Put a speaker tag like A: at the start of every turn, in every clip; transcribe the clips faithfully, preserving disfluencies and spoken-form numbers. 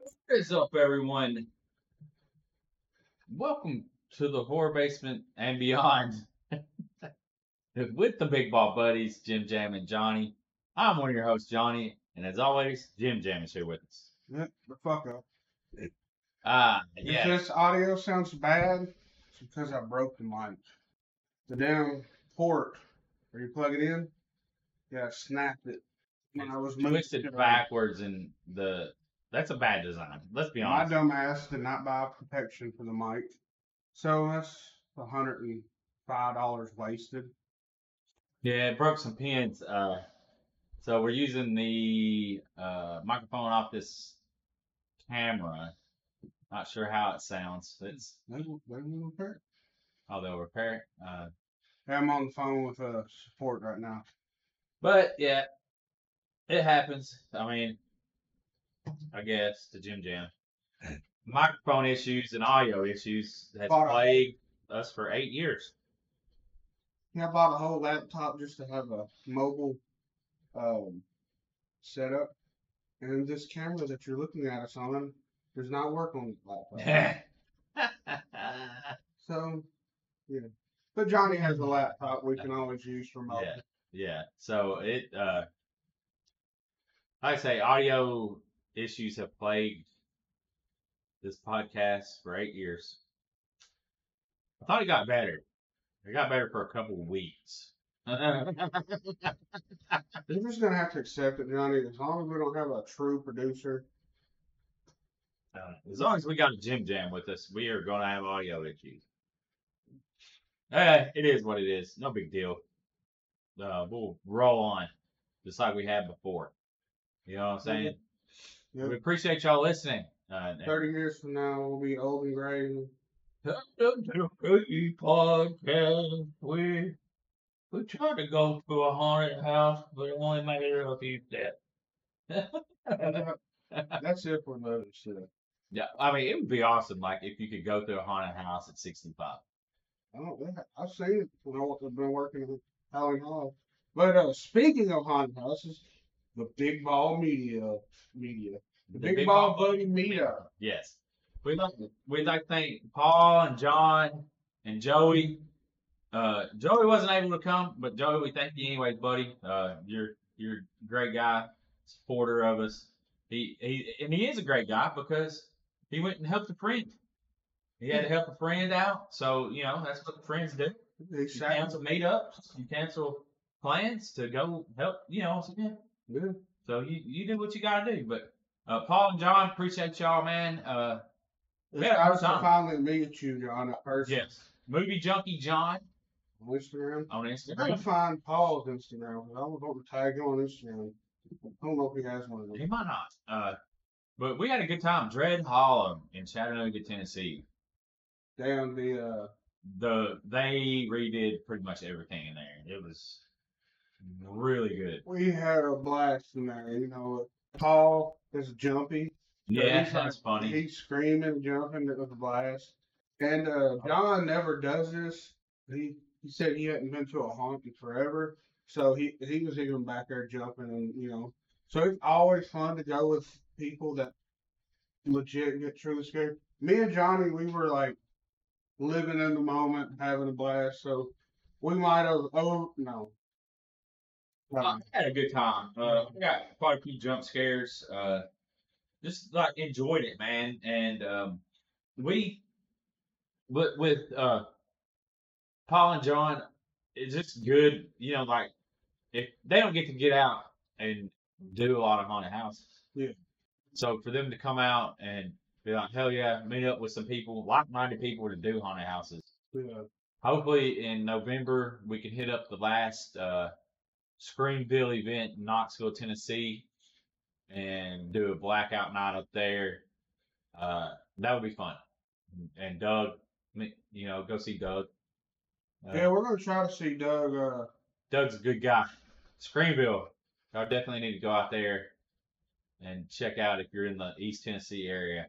A: What is up, everyone? Welcome to the horror basement and beyond with the Big Ball Buddies, Jim Jam and Johnny. I'm one of your hosts, Johnny, and as always, Jim Jam is here with us.
B: Yeah, the fuck up.
A: Ah,
B: If
A: yeah,
B: this audio sounds bad, it's because I broke the mic. The damn port where you plug it in, yeah, I snapped it when I was moving
A: twisted
B: it around.
A: backwards, and the that's a bad design. Let's be
B: My
A: honest.
B: dumb ass did not buy protection for the mic, so that's a hundred and five dollars wasted.
A: Yeah, it broke some pins. Uh, so we're using the uh, microphone off this camera. Not sure how it sounds. It's
B: They will, they will repair it.
A: oh, they'll repair it. Uh,
B: Hey, I'm on the phone with uh, support right now.
A: But yeah, it happens. I mean, I guess to Jim Jam. Microphone issues and audio issues has
B: Bought a-
A: plagued us for eight years.
B: Yeah, I bought a whole laptop just to have a mobile um, setup, and this camera that you're looking at us on does not work on the laptop. So, yeah. But Johnny has a laptop we can always use remotely.
A: Yeah, yeah. So it, uh, like I say, audio issues have plagued this podcast for eight years. I thought it got better. It got better for a couple of weeks.
B: We're just gonna have to accept it, Johnny. As long as we don't have a true producer.
A: Uh, as long as we got a Jim Jam with us, we are going to have audio issues. Eh, it is what it is. No big deal. Uh, we'll roll on just like we had before. You know what I'm saying?
B: Yep.
A: We appreciate y'all listening. Uh,
B: Thirty years from now, we'll be old and gray.
A: podcast. We we tried to go to a haunted house, but it only made it a few steps.
B: That's it for another shit.
A: Yeah, I mean, it would be awesome, like if you could go through a haunted house at sixty-five.
B: I don't. I've seen it when I've been working in Howling Hall. But uh, speaking of haunted houses, the Big Ball Media Media, the,
A: The
B: Big,
A: Big
B: Ball
A: Ball
B: Buddy Meetup.
A: Yes. We'd like we'd like to thank Paul and John and Joey. Uh, Joey wasn't able to come, but Joey, we thank you anyways, buddy. Uh, you're you're a great guy, supporter of us. He he and he is a great guy because he went and helped a friend. He had to help a friend out, so you know that's what friends do. You
B: Exactly.
A: cancel meetups, you cancel plans to go help. You know, so, yeah.
B: Yeah.
A: So you you do what you gotta do. But uh, Paul and John, appreciate y'all, man. Uh,
B: It's
A: Yeah,
B: nice to
A: Tom.
B: finally meet you, John, in person.
A: yes, movie junkie John
B: On Instagram.
A: on
B: I'm
A: Instagram.
B: gonna find Paul's Instagram. I was going to tag him on Instagram. I don't know if he has one of
A: He
B: them.
A: might not. Uh, but we had a good time. Dread Hollow in Chattanooga, Tennessee.
B: Damn the uh
A: The they redid pretty much everything in there. It was really good.
B: we had a blast in there, you know. Paul is jumpy.
A: Yeah,
B: he's
A: that's
B: like-
A: funny.
B: He's screaming, jumping, it was a blast. And uh John never does this. He he said he hadn't been to a haunt in forever. So he he was even back there jumping and you know. So it's always fun to go with people that legit get truly scared. Me and Johnny, we were like living in the moment, having a blast. So we might have oh no.
A: I had a good time. Uh, I got quite a few jump scares. Uh, just like enjoyed it, man. And um, we with with uh, Paul and John, it's just good. You know, like if they don't get to get out and do a lot of haunted houses.
B: Yeah.
A: So for them to come out and be like, hell yeah, meet up with some people, like-minded people to do haunted houses.
B: Yeah.
A: Hopefully in November we can hit up the last uh, Screamville event in Knoxville, Tennessee, and do a blackout night up there. Uh, that would be fun. And Doug, you know, go see Doug. Uh,
B: Yeah, we're gonna try to see Doug. Uh,
A: Doug's a good guy. Screamville, I definitely need to go out there and check out if you're in the East Tennessee area.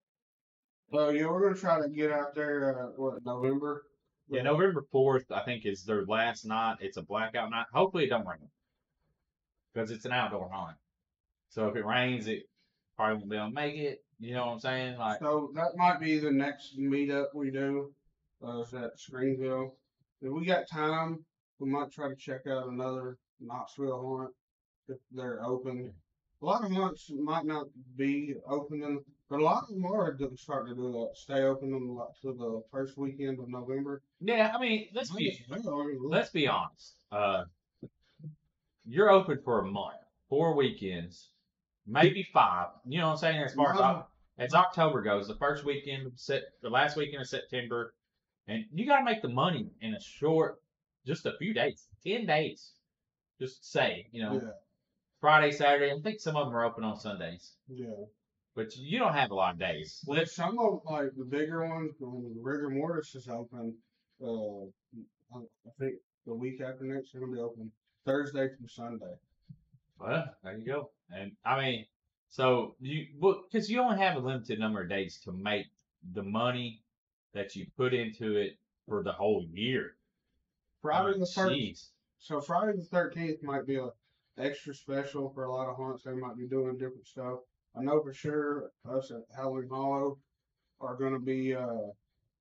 B: uh yeah, we're gonna try to get out there. Uh, what November?
A: Yeah, November fourth, I think, is their last night. It's a blackout night. Hopefully it don't rain because it's an outdoor haunt. So if it rains, it probably won't be able to make it. You know what I'm saying? Like,
B: So that might be the next meetup we do. Uh, is at Screenville. If we got time, we might try to check out another Knoxville haunt if they're open. A lot of haunts might not be open, in, but a lot of them are do- starting to do that. Stay open on like, to the first weekend of November.
A: yeah, I mean, let's be
B: Might as well.
A: let's be honest. Uh, you're open for a month, four weekends, maybe five. You know what I'm saying? As far as
B: Might-
A: Oc- as October goes, the first weekend of set, the last weekend of September, and you got to make the money in a short, just a few days, ten days. Just say, you know,
B: Yeah,
A: Friday, Saturday. I think some of them are open on Sundays,
B: yeah.
A: but you don't have a lot of days.
B: Well, some of like the bigger ones, when Rigor Mortis is open, uh, I I think the week after next they're gonna be open Thursday through Sunday.
A: Well, there you go. And I mean, so you, well, because you only have a limited number of days to make the money that you put into it for the whole year.
B: Friday
A: Uh,
B: the first,
A: jeez.
B: so Friday the thirteenth might be a extra special for a lot of haunts. They might be doing different stuff. I know for sure us at Howling Hollow are gonna be uh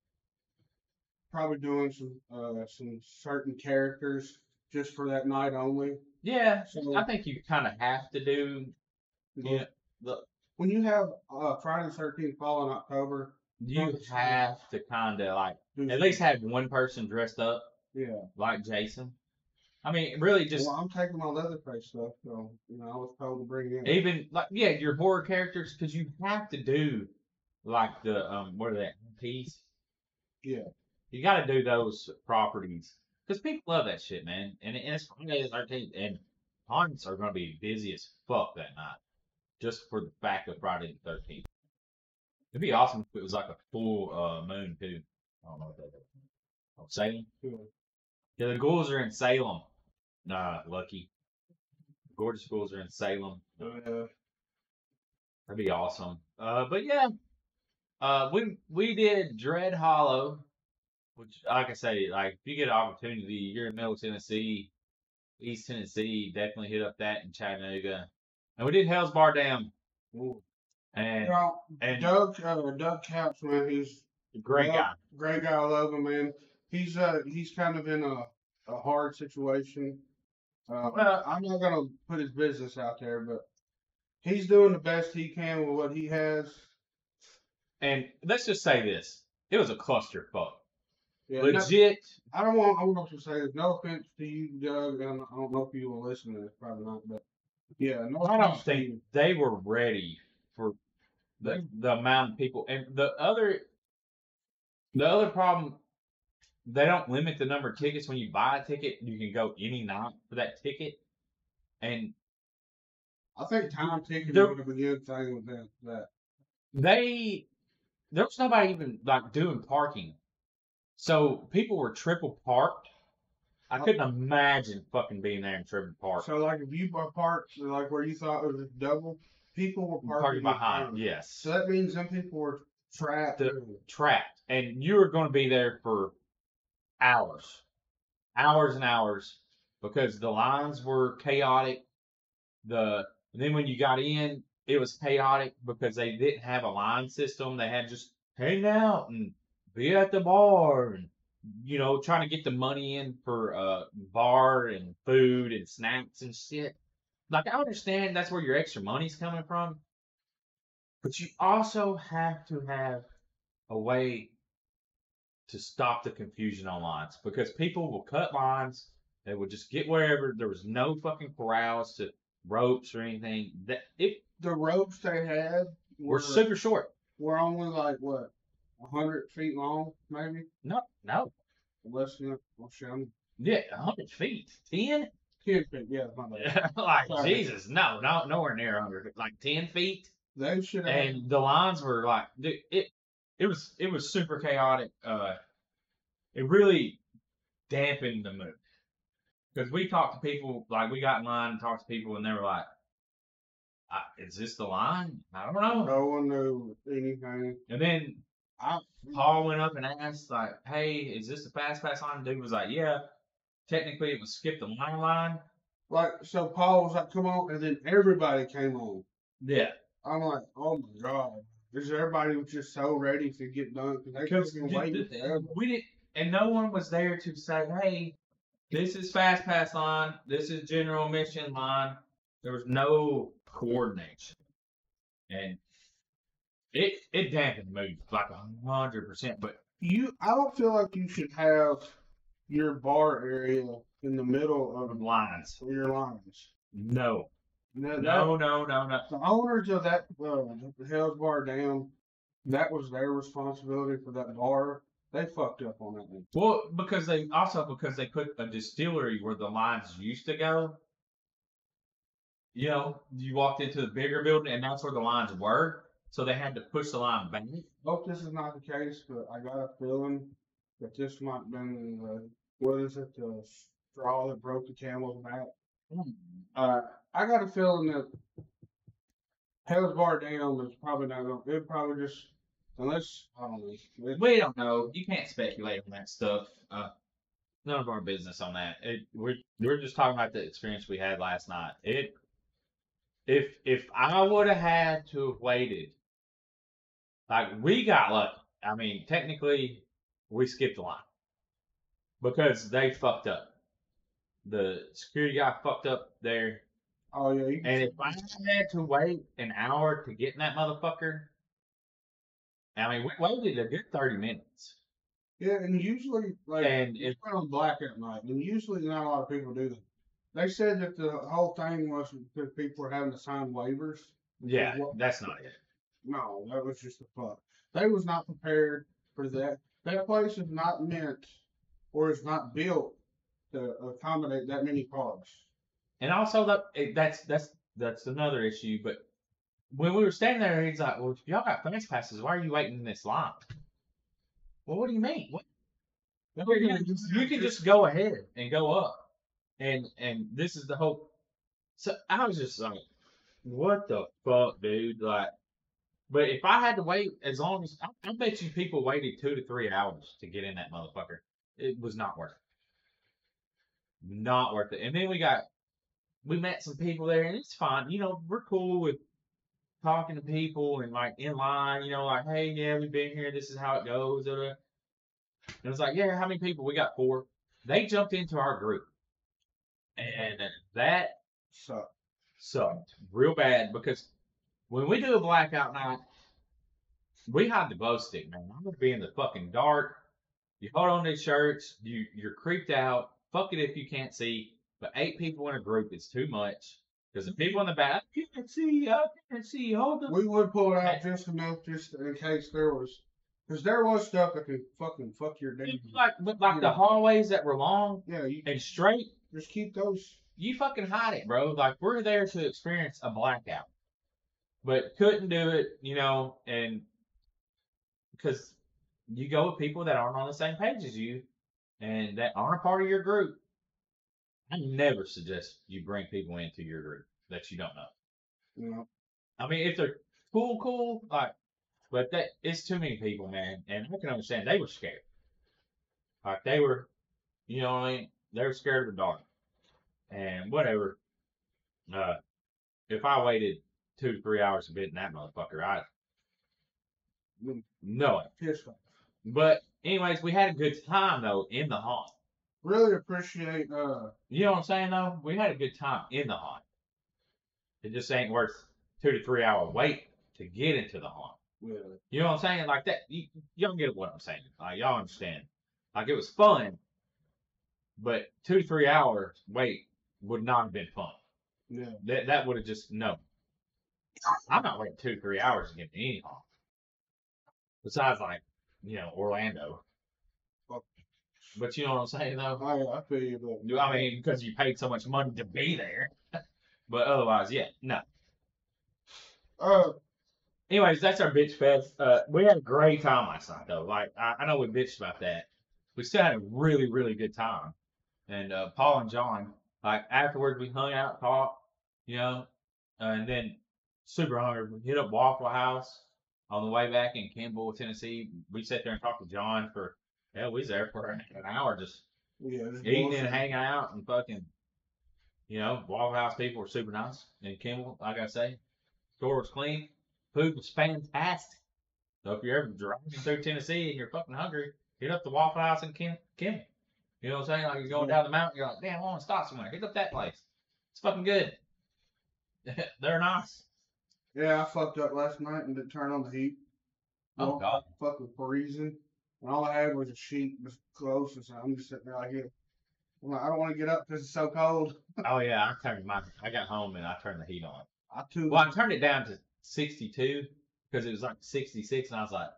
B: probably doing some uh some certain characters just for that night only.
A: Yeah,
B: So
A: I think you kind of have to do. Yeah, the,
B: when you have uh Friday the thirteenth fall in October,
A: you have to kind of like
B: do
A: at
B: some-
A: least have one person dressed up
B: yeah.
A: like Jason. I mean, really, just
B: Well, I'm taking my Leatherface stuff, so you know I was told to bring it.
A: even like yeah, your horror characters because you have to do like the um what are they piece.
B: Yeah.
A: You got to do those properties because people love that shit, man. And, and it's Friday the thirteenth, and haunts are going to be busy as fuck that night, just for the fact of Friday the thirteenth. It'd be awesome if it was like a full uh, moon too. I don't know what that is. Oh, Salem.
B: Yeah.
A: Yeah, the ghouls are in Salem. Nah, lucky. Gorgeous ghouls are in Salem.
B: Uh,
A: That'd be awesome. Uh, but yeah, uh, we we did Dread Hollow. Which, like I say, like if you get an opportunity, you're in Middle Tennessee, East Tennessee, definitely hit up that in Chattanooga. And we did Hell's Bar Dam,
B: ooh.
A: and
B: You know,
A: and
B: Doug, uh, Doug Couch, man, he's
A: great
B: love-
A: guy.
B: great guy. I love him, man. He's uh he's kind of in a, a hard situation. Uh,
A: Well-
B: I'm not gonna put his business out there, but he's doing the best he can with what he has.
A: And let's just say this: it was a clusterfuck.
B: Yeah, no-
A: Legit.
B: I don't want. I want to say this. No offense to you, Doug. And I don't know if you will listen to this. Probably not. But yeah, no.
A: I don't
B: offense to
A: think
B: you.
A: they were ready for the the amount of people. And the other the other problem, they don't limit the number of tickets when you buy a ticket. You can go any night for that ticket. And
B: I think time ticketing
A: There-
B: would have been a good thing with that. that.
A: they there was nobody even like doing parking. So people were triple parked. I couldn't imagine fucking being there in triple park.
B: So like, if you bought parked like where you thought it was double, people were parking,
A: Parking
B: in
A: behind,
B: front.
A: yes.
B: So that means some people were trapped.
A: The- Trapped. And you were going to be there for hours. Hours and hours. Because the lines were chaotic. The and then when you got in, it was chaotic because they didn't have a line system. They had just hang out and be at the bar and you know, trying to get the money in for uh bar and food and snacks and shit. Like I understand that's where your extra money's coming from. But you also have to have a way to stop the confusion on lines because people will cut lines. They would just get wherever. There was no fucking corrals to ropes or anything. That it
B: The ropes they had
A: were
B: were
A: super short.
B: were only like what, a hundred feet long, maybe
A: No, no,
B: less than. Well, shit, I'm
A: yeah, a hundred feet, ten.
B: ten feet. Yeah, my bad.
A: like
B: Sorry.
A: Jesus, no, no, nowhere near a hundred. Like ten feet.
B: They should have.
A: And the lines were like dude, it it was it was super chaotic. Uh it really dampened the mood. Because we talked to people, like we got in line and talked to people and they were like, I, is this the line? I don't know.
B: No one knew anything.
A: And then
B: I,
A: Paul went up and asked, like, hey, is this the fast pass line? Dude was like, yeah. Technically it was skip the line line.
B: like, so Paul was like, "Come on," and then everybody came on.
A: Yeah.
B: I'm like, oh my god, is everybody was just so ready to get done because they
A: Because
B: been waiting forever.
A: we didn't, and no one was there to say, "Hey, this is fast pass line. This is general mission line." There was no coordination, and it it dampened the mood like a hundred percent. But
B: You, I don't feel like you should have your bar area in the middle
A: of
B: of
A: lines,
B: your lines.
A: no,
B: Now, that,
A: no, no, no, no.
B: the owners of that uh, the Hell's Bar Dam, that was their responsibility for that bar. They fucked up on that one.
A: Well, because they also because they put a distillery where the lines used to go. You know, you walked into the bigger building, and that's where the lines were. So they had to push the line back.
B: Hope this is not the case, but I got a feeling that this might have been the, what is it, the straw that broke the camel's back. Uh, I got a feeling that Hell's Bar Dam is probably not going to, it probably just, unless, I don't know. It,
A: We don't know. You can't speculate on that stuff. Uh, none of our business on that. It, we're we're just talking about the experience we had last night. It if if I would have had to have waited, like we got lucky. I mean, technically, we skipped the line because they fucked up. The security guy fucked up there.
B: oh, yeah. You can
A: And if I had to wait an hour to get in that motherfucker, I mean, we waited a good thirty minutes.
B: Yeah, and usually, like,
A: And
B: it's
A: it,
B: went on blackout night, and usually not a lot of people do that. They said that the whole thing was because people were having to sign waivers.
A: yeah,
B: What-
A: that's not it.
B: No, that was just a fuck. They was not prepared for that. That place is not meant, or is not built to accommodate that many cars.
A: And also that it, that's that's that's another issue. But when we were standing there, he's like, "Well, if y'all got fast passes, why are you waiting in this line?" Well, what do you mean? What? You can just go ahead and go up, and and this is the whole. So I was just like, "What the fuck, dude?" Like, but if I had to wait as long as I, I bet you people waited two to three hours to get in that motherfucker. It was not worth it. Not worth it. And then we got we met some people there, and it's fine. You know, we're cool with talking to people and like in line. You know, like, hey, yeah, we've been here. This is how it goes. And it was like, yeah, how many people? We got four. They jumped into our group, and that
B: Sucked.
A: sucked real bad because when we do a blackout night, we hide the glow stick, man. I'm gonna be in the fucking dark. You hold on these shirts. You you're creeped out. Fuck it if you can't see. But eight people in a group is too much. Because the people in the back, I can't see, I can't see. Hold on.
B: We would pull it out just enough, just in case there was, because there was stuff that could fucking fuck your day.
A: Like, but like the hallways that were long
B: Yeah, you
A: and straight,
B: just keep those.
A: you fucking hide it, bro. Like we're there to experience a blackout, but couldn't do it, you know, and because you go with people that aren't on the same page as you and that aren't a part of your group. I never suggest you bring people into your group that you don't know.
B: You know.
A: I mean, if they're cool, cool, like, but that it's too many people, man, and I can understand they were scared. Like they were, you know what I mean? They were scared of the dark, and whatever. Uh, if I waited two to three hours to get in that motherfucker, I know it.
B: Pissed off.
A: But anyways, we had a good time though in the haunt.
B: Really appreciate. Uh,
A: You know what I'm saying though? We had a good time in the haunt. It just ain't worth two to three hour wait to get into the haunt.
B: really.
A: You know what I'm saying? Like that, you, y'all get what I'm saying. Like y'all understand. Like it was fun, but two to three hours wait would not have been fun.
B: Yeah.
A: That that would have just no. I'm not waiting two to three hours to get to any haunt. Besides, like you know Orlando.
B: Fuck.
A: But you know what I'm saying though.
B: I I feel you, but
A: I mean, because you paid so much money to be there. But otherwise, yeah, no.
B: uh,
A: Anyways, that's our bitch fest. Uh, we had a great time last night, though. Like, I, I know we bitched about that. We still had a really, really good time. And uh, Paul and John, like, afterwards, we hung out, talked, you know, uh, and then super hungry. We hit up Waffle House on the way back in Kimball, Tennessee. We sat there and talked to John for, yeah, we was there for an hour just
B: yeah, just
A: eating
B: bullshit.
A: and hanging out and fucking, you know, Waffle House people were super nice. And Kimball, like I say, Store was clean. Food was fantastic. So if you're ever driving through Tennessee and you're fucking hungry, hit up the Waffle House in Kim. Kim. You know what I'm saying? Like you're going
B: Yeah.
A: down the mountain, you're like, damn, I want to stop somewhere. Hit up that place. It's fucking good. They're nice.
B: Yeah, I fucked up last night and didn't turn on the heat.
A: Oh
B: Well,
A: God.
B: Fucking freezing. And all I had was a sheet was close, and so I'm just sitting there like here. I'm like, I don't want to get up because it's so cold.
A: Oh yeah, I turned my. I got home and I turned the heat on.
B: I too.
A: Well, I turned it down to sixty-two because it was like sixty-six, and I was like,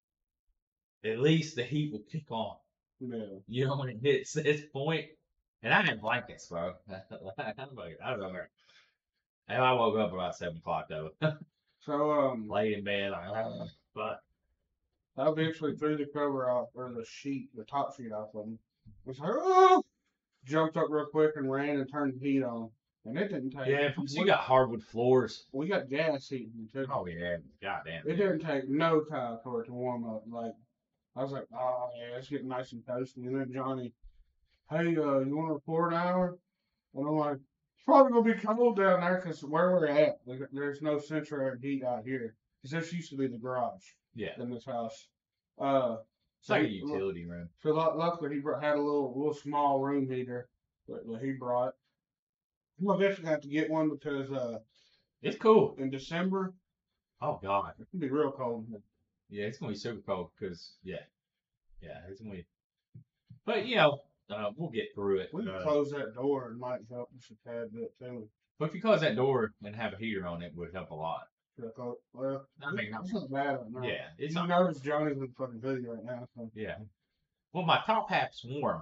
A: at least the heat will kick on.
B: Yeah.
A: You know when it hits this point, and I had blankets, bro. I don't know. And I woke up about seven o'clock though.
B: So um,
A: Laid in bed, like, oh, but
B: I eventually threw the cover off or the sheet, the top sheet off of them. Was like, oh! Jumped up real quick and ran and turned the heat on, and it didn't take.
A: yeah, plus you got hardwood floors.
B: We got gas heating too.
A: Oh yeah, goddamn.
B: It didn't take no time for it to warm up. Like I was like, oh yeah, it's getting nice and toasty. And then Johnny, hey, uh, you want to record an hour? And I'm like, it's probably gonna be cold down there because where we're at, like, there's no central air heat out here. Because this used to be the garage
A: Yeah,
B: in this house. Uh,
A: it's like a
B: he-
A: utility room.
B: So lu- luckily he brought, had a little little small room heater that, that he brought. I'm eventually gonna have to get one because uh,
A: It's cool.
B: in December
A: Oh god.
B: it can be real cold.
A: Yeah, it's gonna be super cold because yeah, yeah, it's gonna be. But you know, uh, we'll get through it.
B: We can
A: Uh,
B: close that door and might help us a tad bit too.
A: but if you close that door and have a heater on, it would help a lot.
B: Yeah, close- Well,
A: I mean,
B: it's not bad right now.
A: Yeah, it's
B: you
A: not.
B: notice Johnny's in fucking video right now. So.
A: Yeah. Well, my top half's warm,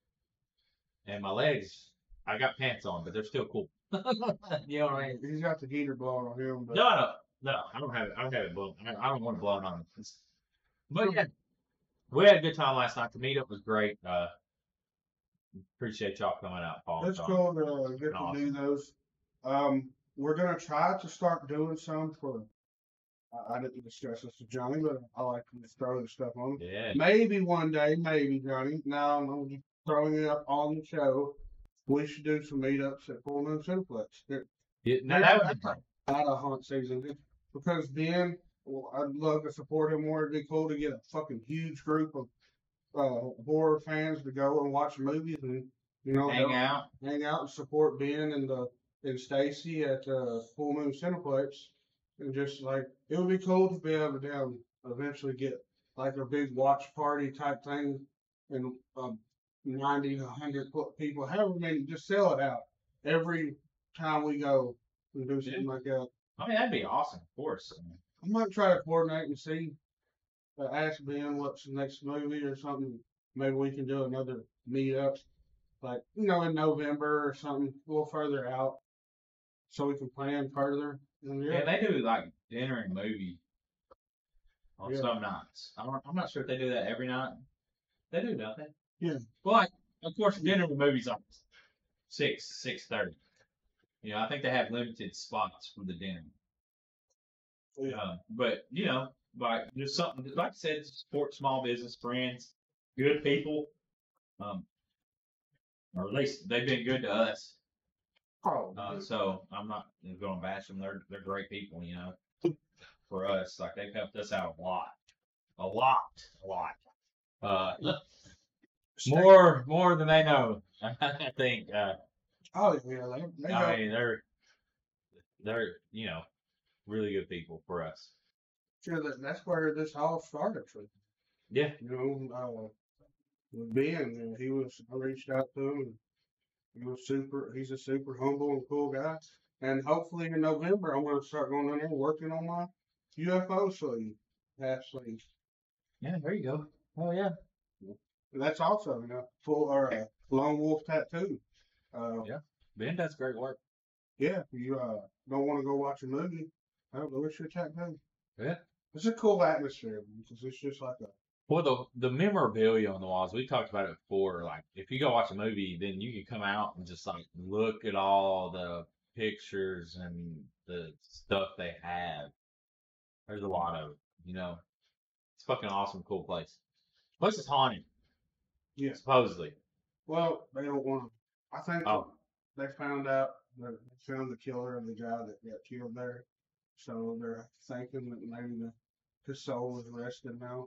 A: and my legs, I got pants on, but they're still cool. You know what I mean?
B: He's got the heater blowing on him, but
A: No, no, no. I don't have it. I don't have it blown. I I don't want to blow it on. It's- But yeah, we had a good time last night. The meetup was great. Uh, appreciate y'all coming out, Paul.
B: it's
A: John.
B: cool to uh, get to do
A: Awesome.
B: those. Um, we're gonna try to start doing some for. I, I didn't discuss this with Johnny, but I like to just throw this stuff on.
A: Yeah.
B: Maybe one day, maybe Johnny. Now I'm just throwing it up on the show. We should do some meetups at Full Moon Cineplex. It,
A: yeah now that was fun.
B: out of hunt season because Ben, well, I'd love to support him more. It'd be cool to get a fucking huge group of uh, horror fans to go and watch movies and you know
A: hang
B: they'll
A: out.
B: hang out and support Ben and the and Stacy at uh, Full Moon Cineplex. And just like it would be cool to be able to down eventually get like a big watch party type thing and um, ninety, a hundred people, however many, just sell it out every time we go and do something
A: Yeah.
B: like that.
A: I mean, that'd be awesome, of course.
B: I might try to coordinate and see. Uh, ask Ben what's the next movie or something. Maybe we can do another meetup, like you know, in November or something, a little further out, so we can plan further. And
A: Yeah,
B: yeah,
A: they do like dinner and movie on
B: Yeah.
A: some nights. I don't, I'm not sure if they do that every night. They do, don't they?
B: Yeah.
A: Well, like, of course, dinner and movies on six, six thirty. You know, I think they have limited spots for the dinner.
B: Yeah.
A: Um, but you know, like just something like I said, support small business friends, good people. Um, or at least they've been good to us.
B: oh,
A: Uh, so I'm not going to bash them. They're they're great people, you know. For us, like they've helped us out a lot, a lot, a lot. Uh, more more than they know. I think. Uh,
B: oh yeah, they, they
A: I
B: help.
A: mean, they're they're you know really good people for us.
B: Sure, that, that's where this all started. For,
A: Yeah.
B: you know, uh, with Ben, you know, he was. I reached out to him. And he was super. He's a super humble and cool guy. And hopefully in November, I'm going to start going in there working on my U F O sleeve, half sleeve.
A: Yeah. There you go. Oh yeah.
B: And that's also, you know, full or a lone wolf tattoo. Uh,
A: Yeah. Ben does great work.
B: yeah, if you uh, don't want to go watch a movie, I don't know, it's your tattoo.
A: Yeah.
B: It's a cool atmosphere because it's just like a.
A: Well, the the memorabilia on the walls, we talked about it before. Like, if you go watch a movie, then you can come out and just like look at all the pictures and the stuff they have. There's a lot of, it, you know, it's a fucking awesome, cool place. Plus, it's haunted,
B: Yeah.
A: supposedly.
B: Well, they don't want to. I think
A: Oh.
B: they found out that they found the killer of the guy that got killed there. so they're thinking that maybe the, the soul is resting now.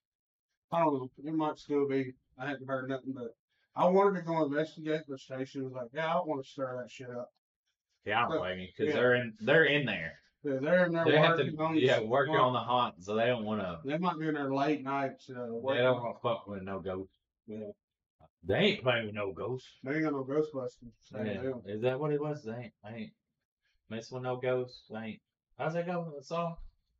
B: I don't know. It might still be. I hadn't heard nothing, but I wanted to go investigate, but Station was like, "Yeah, I don't want to stir that shit up."
A: Yeah, I don't
B: So,
A: blame you because
B: yeah.
A: they're in they're in there.
B: Yeah, they're in there
A: They have to
B: working on
A: yeah
B: the
A: working on the haunt, so they don't want to.
B: They might be in there late nights. Uh,
A: They
B: working.
A: don't want to fuck with no ghosts.
B: Yeah,
A: They ain't playing with no ghosts.
B: they ain't got no Ghostbusters. Same
A: Yeah.
B: deal.
A: Is that what it was? They ain't, they ain't messing with no ghosts. They ain't. How's that go? The song?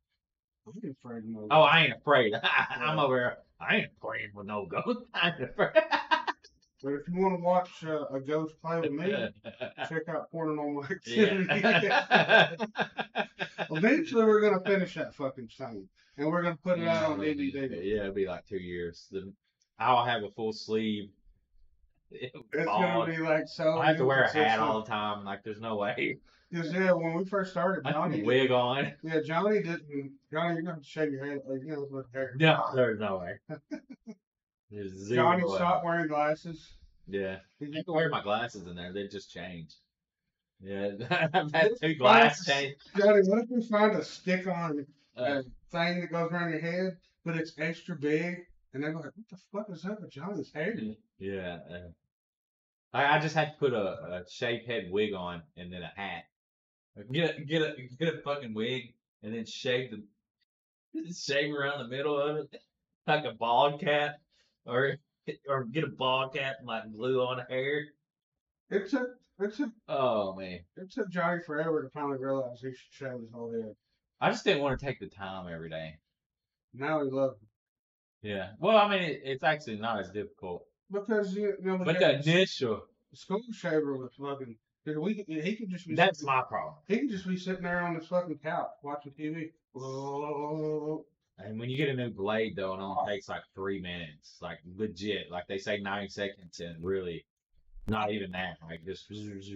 B: I ain't afraid of no.
A: Oh, I ain't afraid. I'm over here. I ain't afraid with no ghosts. I ain't afraid.
B: But if you want to watch uh, a ghost play with me, check out Paranormal Activity.
A: Yeah.
B: Eventually, we're gonna finish that fucking thing, and we're gonna put it out on D V D.
A: Yeah, it'll be like two years. The, I'll have a full sleeve.
B: It's gonna be like so.
A: I have to wear a hat all the time. Like, there's no way.
B: Because yeah, when we first started,
A: I
B: Johnny
A: have a wig on.
B: Yeah, Johnny didn't. Johnny, you're gonna have to shave your head, like you know, with hair.
A: No, there's no way. There's zero
B: Johnny
A: way.
B: stopped wearing glasses.
A: Yeah,
B: He
A: I can wear my glasses in there. They just changed. Yeah, I've had two glass change.
B: Johnny, what if we find a stick-on
A: Uh,
B: uh, thing that goes around your head, but it's extra big, and they're like, "What the fuck is up with Johnny's hair?"
A: yeah, uh, I, I just had to put a, a shaved head wig on and then a hat. Get a get a get a fucking wig and then shave the shave around the middle of it like a bald cat, or or get a bald cat and like glue on the hair.
B: It took it took
A: Oh man,
B: it took Johnny forever to finally realize he should shave his whole head.
A: I just didn't want to take the time every day.
B: Now he loves it
A: Yeah, well, I mean, it, it's actually not as difficult,
B: because you know.
A: but the initial
B: the school shaver was fucking. Cause we he could just be.
A: that's
B: sitting,
A: my problem.
B: He could just be sitting there on this fucking couch watching T V. Oh,
A: And when you get a new blade, though, it only takes like three minutes, like legit. Like they say, ninety seconds, and really, not even that. Like just.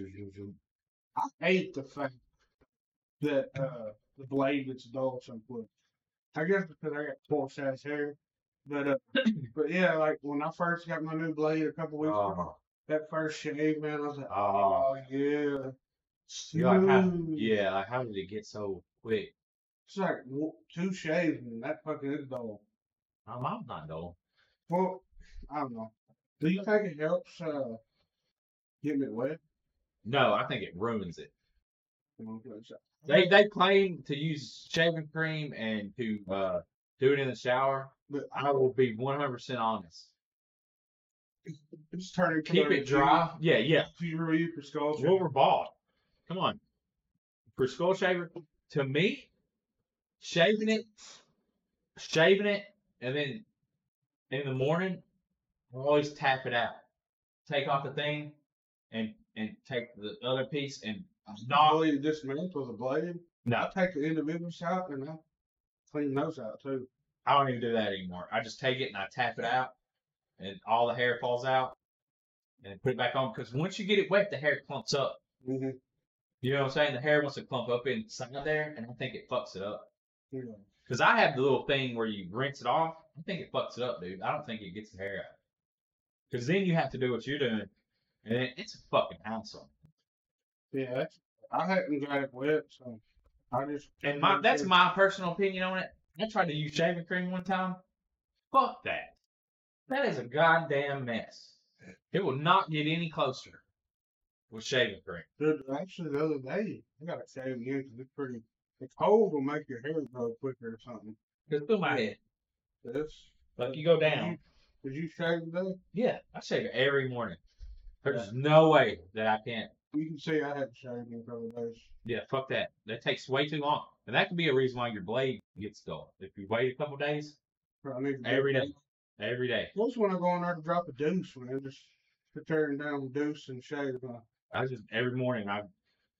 B: I hate the fact that uh, the blade gets dull so quick. I guess because I got coarse ass hair, but uh, but yeah, like when I first got my new blade a couple weeks ago,
A: Oh,
B: that first shave, man, I was like,
A: oh,
B: oh yeah,
A: you're like, how,
B: smooth.
A: yeah, like how did it get so quick?
B: It's like w- two shaves and that fucking is dull.
A: My mom's not dull.
B: Well, I don't know. Do you think it helps uh, getting it wet?
A: No, I think it ruins it.
B: Okay,
A: They they claim to use shaving cream and to uh, do it in the shower.
B: But
A: I will be one hundred percent honest.
B: it's turning.
A: Keep it dry. Yeah, yeah.
B: Do you read for skull?
A: What we're bought. Come on. For skull shaver, to me, shaving it, shaving it, and then in the morning, I always tap it out. Take off the thing, and and take the other piece and
B: Not
A: knock.
B: really dismantle the blade.
A: No,
B: I take the individuals out and I clean those out too.
A: I don't even do that anymore. I just take it and I tap it out, and all the hair falls out, and put it back on. Because once you get it wet, the hair clumps up.
B: Mm-hmm.
A: You know what I'm saying? The hair wants to clump up inside there, and I think it fucks it up.
B: Yeah.
A: Because I have the little thing where you rinse it off. I think it fucks it up, dude. I don't think it gets the hair out. Because then you have to do what you're doing, and it, it's a fucking hassle.
B: Yeah, that's, I hadn't got it wet, so I just.
A: And my that's my personal opinion on it. I tried to use shaving cream one time. Fuck that. That is a goddamn mess. It will not get any closer with shaving cream.
B: Dude, actually, the other day, I got it shaved again because it's pretty. The cold will make your hair grow quicker or something.
A: Just through my head.
B: This.
A: Like you go down.
B: Did you shave today?
A: Yeah, I shave it every morning. There's no way that I can't.
B: You can see I had shaved in a couple of days.
A: Yeah, fuck that. That takes way too long. And that could be a reason why your blade gets dull. If you wait a couple days,
B: I need to
A: every day. Every day.
B: Most when I go in there to drop a deuce, man, just to turn down deuce and shave. Uh,
A: I just, every morning, I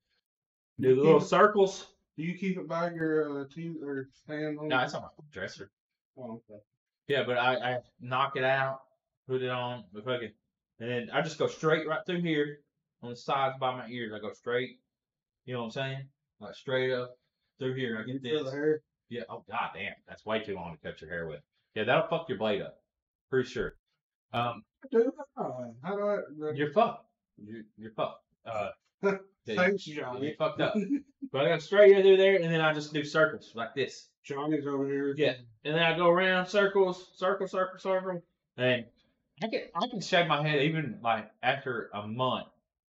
A: do the little circles.
B: Do you keep it by your uh, T or stand on?
A: No, it's on my dresser.
B: Oh, okay.
A: Yeah, but I, I knock it out, put it on, the fucking, and then I just go straight right through here on the sides by my ears. I go straight. You know what I'm saying? Like straight up through here. I get
B: Feel
A: this.
B: the hair?
A: Yeah. Oh god damn, that's way too long to cut your hair with. Yeah, that'll fuck your blade up. Pretty sure. Um,
B: Dude, uh, how do I?
A: you're fucked. You're, you're fucked. Uh,
B: Thanks,
A: You
B: Johnny.
A: fucked up. But I go straight through there, and then I just do circles like this.
B: Johnny's over here.
A: Yeah, and then I go around circles, circle, circle, circle, and I can I can shave my head even like after a month.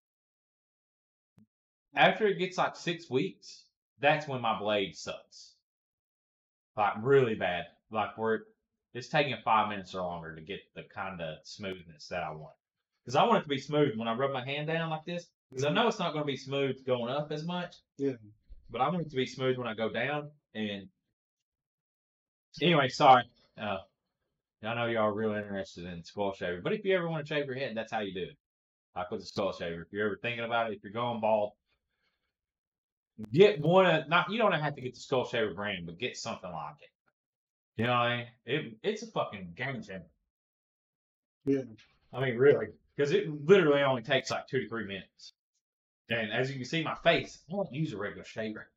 A: After it gets like six weeks, that's when my blade sucks. Like really bad. Like where it, it's taking five minutes or longer to get the kind of smoothness that I want. Because I want it to be smooth when I rub my hand down like this. Because I know it's not going to be smooth going up as much.
B: Yeah.
A: But I want it to be smooth when I go down. And anyway, sorry. Uh, I know y'all are real interested in skull shaver. But if you ever want to shave your head, that's how you do it. Like with the skull shaver. If you're ever thinking about it, if you're going bald, get one of not you don't have to get the skull shaver brand, but get something like it. You know what I mean? It it's a fucking game changer.
B: Yeah.
A: I mean, really, because it literally only takes like two to three minutes. And as you can see, my face, I don't use a regular shaver.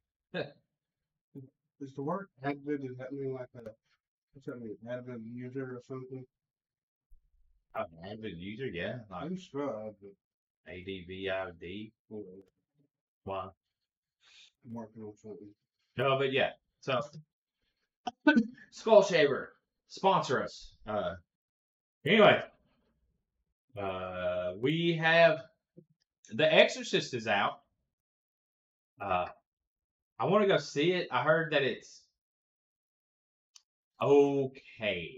B: Is the word avid, does that mean like a, what's that mean, avid user or something?
A: I'm an avid user, yeah.
B: How
A: Like
B: do you spell avid?
A: A D V I D. Wow.
B: I'm working on something.
A: No, but yeah. So, Skull Shaver, sponsor us. Uh, anyway, uh, we have The Exorcist is out. Uh, I want to go see it. I heard that it's okay.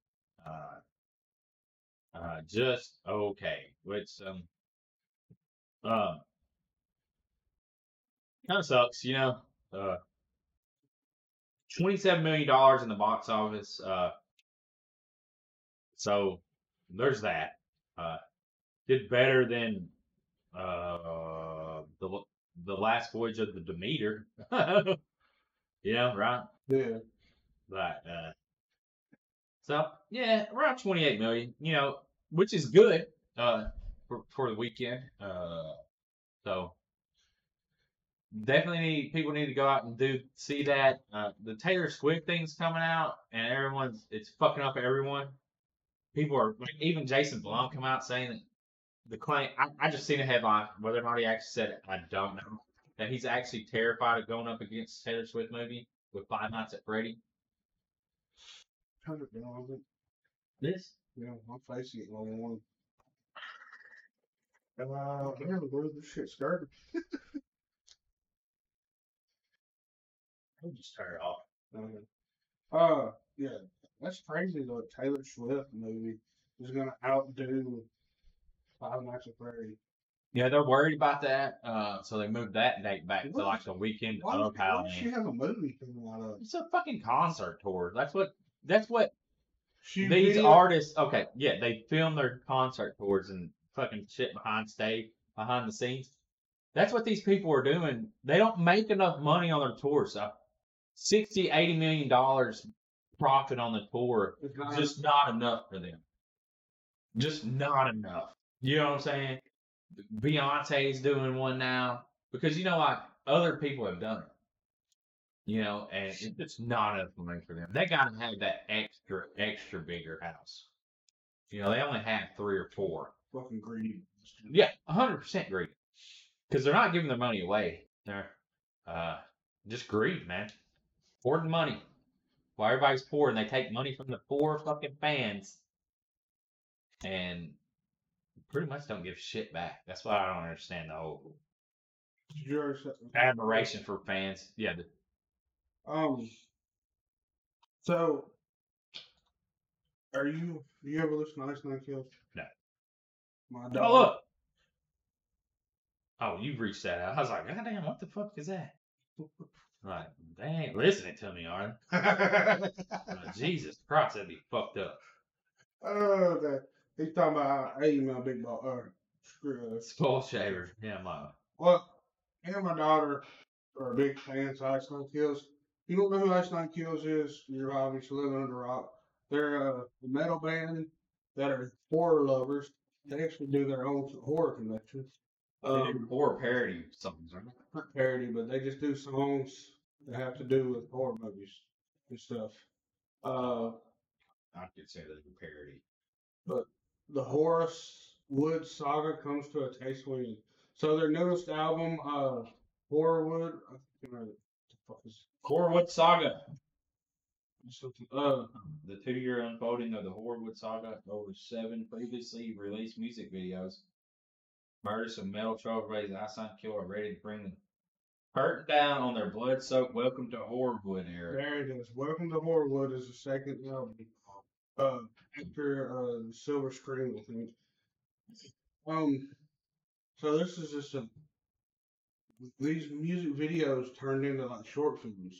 A: Uh, uh, just okay. Which um, um, kind of sucks, you know. Uh, twenty-seven million dollars in the box office. Uh, so there's that. Uh, did better than uh the the last voyage of the Demeter. You know, right?
B: Yeah.
A: But uh, so yeah, around twenty-eight million. You know, which is good. Uh, for for the weekend. Uh, so definitely need people need to go out and do see that. Uh, the Taylor Swift thing's coming out, and everyone's it's fucking up everyone. People are like even Jason Blum come out saying that the claim. I, I just seen a headline whether or not he actually said it. I don't know that he's actually terrified of going up against Taylor Swift movie with Five Nights at Freddy.
B: Turn it down.
A: This
B: Yeah, my face getting all warm. Uh, damn, bro, this shit's scared.
A: I'll just turn it off.
B: Uh, uh, yeah, that's crazy though. Taylor Swift movie is gonna outdo Five Nights at Freddy.
A: Yeah, they're worried about that, uh, so they moved that date back to
B: What?
A: like the weekend
B: Why,
A: of
B: why does she
A: Halloween.
B: have a movie coming out of?
A: It's a fucking concert tour. That's what. That's what
B: She
A: these
B: video-
A: artists. Okay, yeah, they film their concert tours and fucking shit behind stage, behind the scenes. That's what these people are doing. They don't make enough money on their tours. So sixty, eighty million dollars profit on the tour
B: It's
A: is
B: not-
A: just not enough for them. Just not enough. You know what I'm saying? Beyonce's doing one now because you know like other people have done it. You know, and it- it's not enough money for them. They gotta have that extra, extra bigger house. You know, they only have three or four.
B: fucking greedy.
A: Yeah, one hundred percent greedy. Because they're not giving their money away. They're uh, just greed, man. Hoarding money. While everybody's poor and they take money from the poor fucking fans and pretty much don't give shit back. That's why I don't understand the whole
B: Yours.
A: admiration for fans. Yeah. The,
B: Um. So, are you? Do you ever listen to Ice Nine Kills?
A: No.
B: My
A: oh,
B: dog.
A: look. Oh, you reached that out. I was like, God damn, what the fuck is that? Like, they ain't listening to me, are they? Like, Jesus Christ, that'd be fucked up.
B: Oh, that he's talking about how I email big ball or screw us.
A: Skull shaver. Yeah, my.
B: Well, me and my daughter are big fans of Ice Nine Kills. You don't know who Ice Nine Kills is? You're obviously living under a rock. They're a metal band that are horror lovers. They actually do their own horror convention.
A: They do
B: Um,
A: horror parody songs, right?
B: not parody, but they just do songs that have to do with horror movies and stuff. Uh,
A: I could say that's a parody.
B: but the Horace Wood saga comes to a tasteful end. So their newest album, uh, Horrorwood. I can't remember what the fuck is
A: Horrorwood Saga.
B: something. Uh,
A: The two-year unfolding of the Horrorwood Saga over seven previously released music videos. Murders of metal trailblazing Iceland Killer ready to bring the curtain down on their blood-soaked Welcome to Horrorwood era.
B: there it is. Welcome to Horrorwood is the second album. Uh, after uh, Silver Screen, I think. Um, so this is just a. These music videos turned into like short films.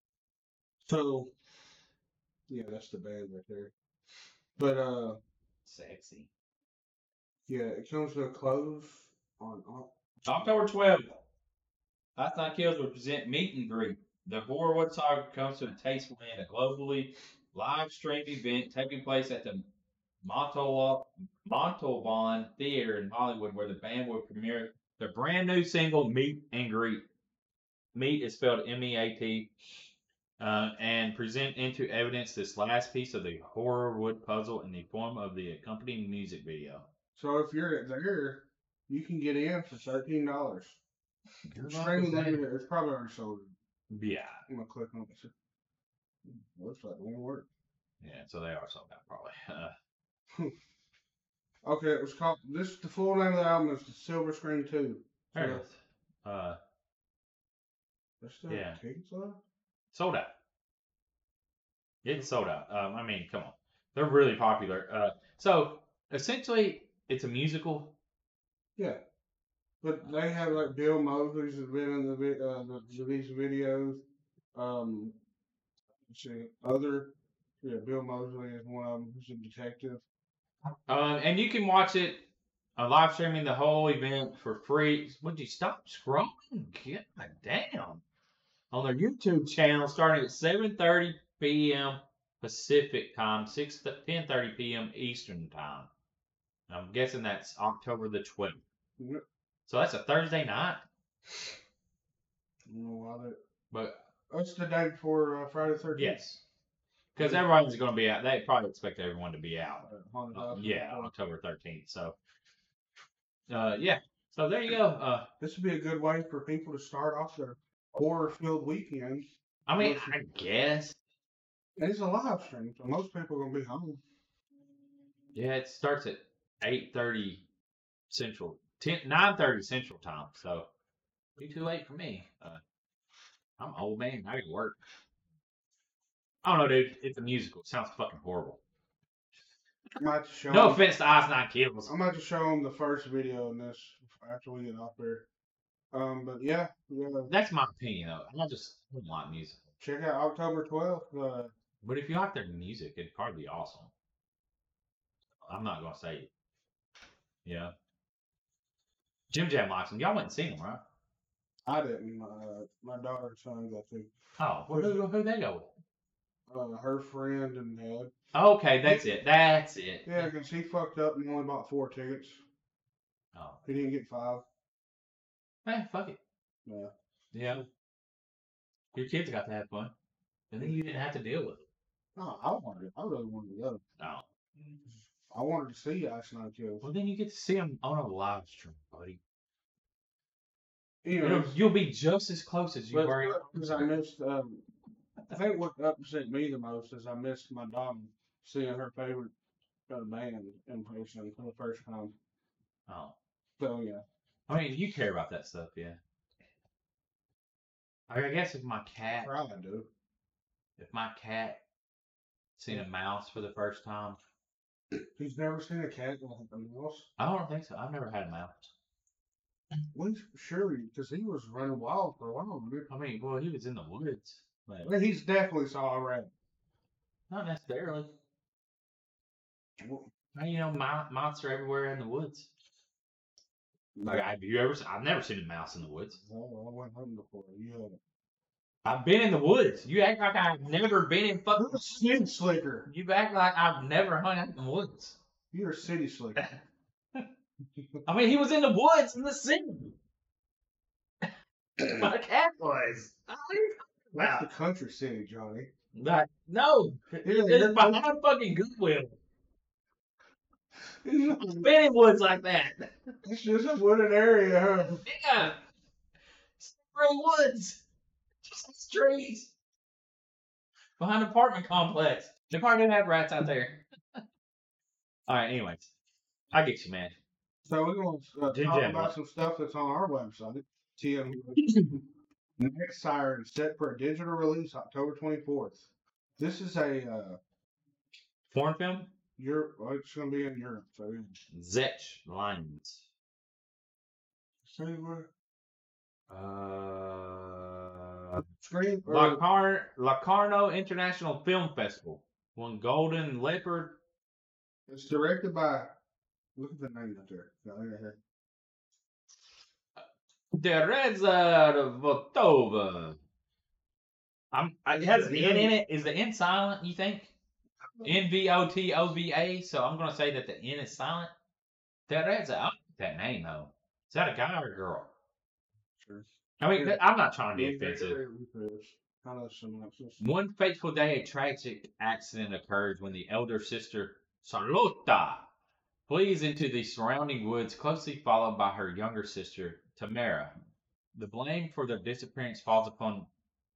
B: So, yeah, that's the band right there. But uh,
A: Sexy.
B: yeah, it comes to a close on. on
A: October twelfth. Iceland Kills will present Meet and Greet. The Horrorwood Saga comes to a tasteful end. A globally live stream event taking place at the Montalban Montalban Theater in Hollywood, where the band will premiere their brand new single "Meet and Greet." Meet is spelled M E A T, uh, and present into evidence this last piece of the Horrorwood puzzle in the form of the accompanying music video.
B: So if you're there, you can get in for thirteen dollars. Streaming limited. It's probably already sold.
A: Yeah,
B: I'm gonna click on it. Looks like it won't work.
A: yeah. So they are sold out probably. Uh,
B: Okay, it was called. This the full name of the album is the Silver Screen Two.
A: there it is. Uh,
B: There's still
A: Yeah.
B: tickets left.
A: sold out. It's sold out. Um, I mean, come on, they're really popular. Uh, so essentially, it's a musical.
B: Yeah, but they have like Bill Mosley's has been in the vi- uh, the, the these videos. Um, let's see, other yeah, Bill Mosley is one of them. He's a detective.
A: Um, and you can watch it uh, live streaming the whole event for free. Would you stop scrolling? God damn. On their YouTube channel starting at seven thirty p.m. Pacific time, six ten thirty p.m. Eastern time. I'm guessing that's October the twelfth.
B: Yep.
A: So that's a Thursday night.
B: I don't know why that.
A: But
B: That's the day before uh, Friday the thirteenth.
A: yes, because everyone's going to be out. They probably expect everyone to be out.
B: Uh, Haunted
A: Uh,
B: House
A: yeah,
B: before.
A: October thirteenth. So, uh, yeah. So there you go. Uh,
B: This would be a good way for people to start off their horror-filled weekend.
A: I mean, I guess.
B: And it's a live stream, so most people are gonna be home.
A: Yeah, it starts at eight thirty Central, ten, nine thirty Central time. So, be too late for me. Uh, I'm an old man. I got to work. I don't know, dude. It's a musical. It sounds fucking horrible.
B: I might just show
A: No
B: 'em-
A: offense to Ice Nine Kills.
B: I might just show them the first video in this after we get off there. Um, but yeah, yeah.
A: That's my opinion, though. I just don't like music.
B: Check out October twelfth. Uh,
A: But if you like their music, it'd probably be awesome. I'm not gonna say it. Yeah. Jim Jam likes them. Y'all went and seen them, right?
B: I didn't. Uh, my daughter and son got to.
A: Oh, well, who who they go with?
B: Uh, her friend and dad.
A: Okay, that's it. That's it.
B: Yeah, because he fucked up and only bought four tickets.
A: Oh,
B: He didn't get five.
A: hey, fuck it.
B: Yeah.
A: Yeah. Your kids got to have fun, and then you didn't have to deal with it.
B: No, I wanted. I really wanted to go.
A: Oh,
B: I wanted to see Ice Nine Kills.
A: well, then you get to see them on a live stream, buddy.
B: Anyways,
A: It'll- you'll be just as close as you
B: but
A: were.
B: because I missed. Um, I think what upset me the most is I missed my daughter seeing her favorite uh, band in person for the first time.
A: Oh,
B: So yeah.
A: I mean, you care about that stuff, yeah. I guess if my cat,
B: Probably do.
A: if my cat seen a mouse for the first time,
B: He's never seen a cat like a mouse.
A: I don't think so. I've never had a mouse.
B: Well, surely, because he was running wild for a while. Wasn't
A: I mean, well, he was in the woods, but
B: he? Well, he's definitely saw a rat.
A: not necessarily.
B: Well,
A: I mean, you know, mi- mice are everywhere in the woods. Like,
B: no,
A: have you ever? se- I've never seen a mouse in the woods.
B: I went hunting before. You haven't.
A: I've been in the woods. You act like I've never been in fucking.
B: You're a city slicker.
A: You act like I've never hung out in the woods.
B: You're a city slicker.
A: I mean, he was in the woods in the city. My cat was. What are you talking
B: That's
A: about?
B: the country city, Johnny.
A: Like, no,
B: Yeah,
A: it's
B: you're-
A: behind fucking Goodwill. Many woods like that.
B: It's just a wooded area, huh?
A: Yeah. It's real woods. Just trees. Behind an apartment complex. They probably do have rats out there. All right, anyways. I get you, man.
B: So we're going to uh,
A: Jim
B: talk
A: Jam,
B: about
A: what?
B: some stuff that's on our website. T M Next Siren set for a digital release October twenty-fourth. This is a uh,
A: Foreign film?
B: Europe. Well, it's going to be in Europe. So
A: Zetch Lines.
B: see where
A: Uh,
B: screen.
A: La,
B: Uh,
A: Car- Locarno International Film Festival. Won Golden Leopard.
B: it's directed by. Look at the name right there. Got it right here.
A: Teresa Votova. I'm, I, it has an N in it. Is the N silent, you think? N V O T O V A. So I'm going to say that the N is silent. Teresa, I like that name, though. Is that a guy or a girl?
B: Sure.
A: I mean,
B: Yeah.
A: I'm not trying to be
B: Yeah,
A: offensive.
B: Kind of synopsis.
A: One fateful day, a tragic accident occurs when the elder sister, Charlotta, flees into the surrounding woods, closely followed by her younger sister, Tamara. The blame for their disappearance falls upon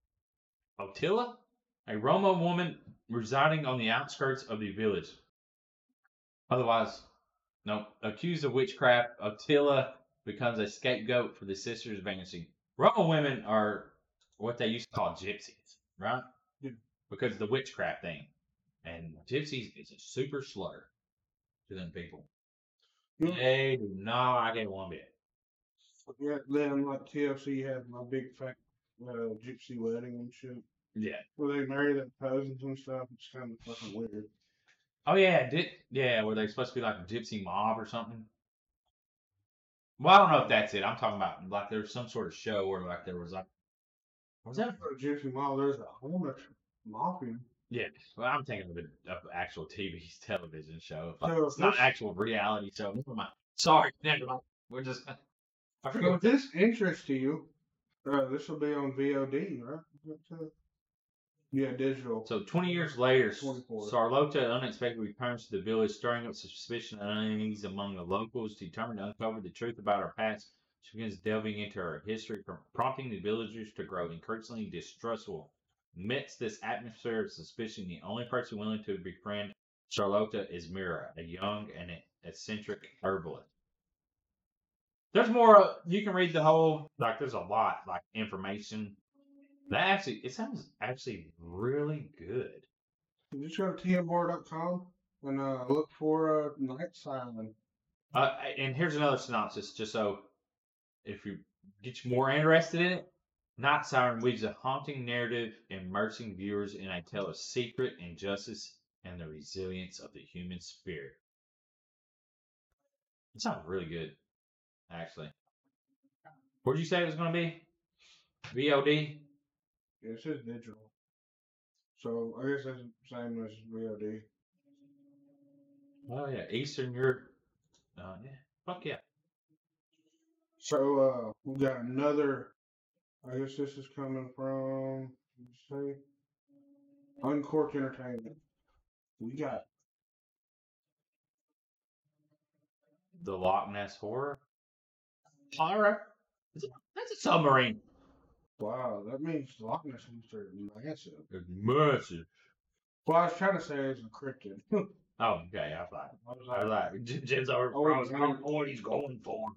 A: Ottila, a Roma woman residing on the outskirts of the village. Otherwise, no, accused of witchcraft, Ottila becomes a scapegoat for the sisters' vanishing. Roma women are what they used to call gypsies, right?
B: Yeah.
A: Because of the witchcraft thing. And gypsies is a super slur to them people.
B: Yeah.
A: They do not like it one bit.
B: Yeah, then like T L C had my big fat uh, gypsy wedding and shit.
A: Yeah.
B: Where they marry their cousins and stuff. It's kind of fucking weird.
A: Oh yeah, did yeah, were they supposed to be like a gypsy mob or something? Well, I don't know if that's it. I'm talking about like there was some sort of show where like there was like was that?
B: For a gypsy mom, there's a whole bunch of mafia.
A: Yeah, well, I'm thinking of an of an actual T V television show.
B: So
A: It's not
B: this-
A: an actual reality show. Never mind. Sorry, never mind. We're just. I
B: So
A: forgot.
B: if this interests you, uh, this will be on V O D, right? That's, uh, Yeah, digital.
A: So twenty years later,
B: twenty-four.
A: Sarlota unexpectedly returns to the village, stirring up suspicion and unease among the locals. Determined to uncover the truth about her past, she begins delving into her history, prompting the villagers to grow increasingly distrustful. Amidst this atmosphere of suspicion, the only person willing to befriend Charlotta is Mira, a young and eccentric herbalist. There's more. uh, You can read the whole. Like, there's a lot, like information. That actually, it sounds actually really good.
B: You just go to T M bar dot com and uh, look for uh, Night Siren.
A: Uh, and here's another synopsis, just so if you get you more interested in it. Night Siren weaves a haunting narrative, immersing viewers in a tale of secret injustice and the resilience of the human spirit. It sounds really good, actually. What did you say it was going to be? V O D?
B: Yeah, it says digital. So I guess that's the same as V O D.
A: Oh, yeah. Eastern Europe. Uh, yeah. Fuck yeah.
B: So uh, we got another. I guess this is coming from. Let's see. Uncorked Entertainment. We got
A: The Loch Ness Horror. Horror? That's a submarine.
B: wow. That means Loch Ness monster is massive.
A: It's massive.
B: Well, I was trying to say it's encrypted.
A: Oh, okay. I thought.
B: I was
A: I was
B: like,
A: like, J- Jim's over.
B: Oh,
A: I was
B: yeah.
A: going for what he's going for.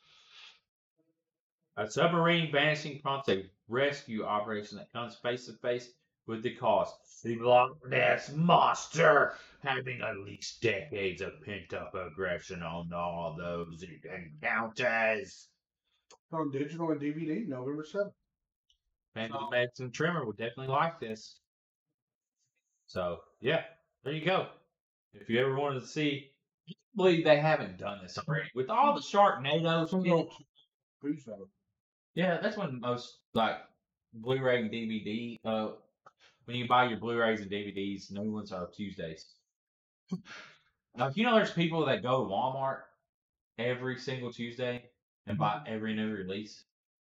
A: A submarine vanishing prompts a rescue operation that comes face to face with the cause. The Loch Ness Monster, having unleashed decades of pent up aggression on all those it encounters.
B: on digital and D V D, November seventh.
A: Fans
B: So-
A: of Madison Trimmer would definitely like this. So, yeah, there you go. If you ever wanted to see, I believe they haven't done this already. With all the Sharknadoes, in it,
B: Please, though.
A: yeah, that's when most, like, Blu-ray and D V D, uh, when you buy your Blu-rays and D V Ds, new ones are Tuesdays. Like, you know, there's people that go to Walmart every single Tuesday and buy every new release.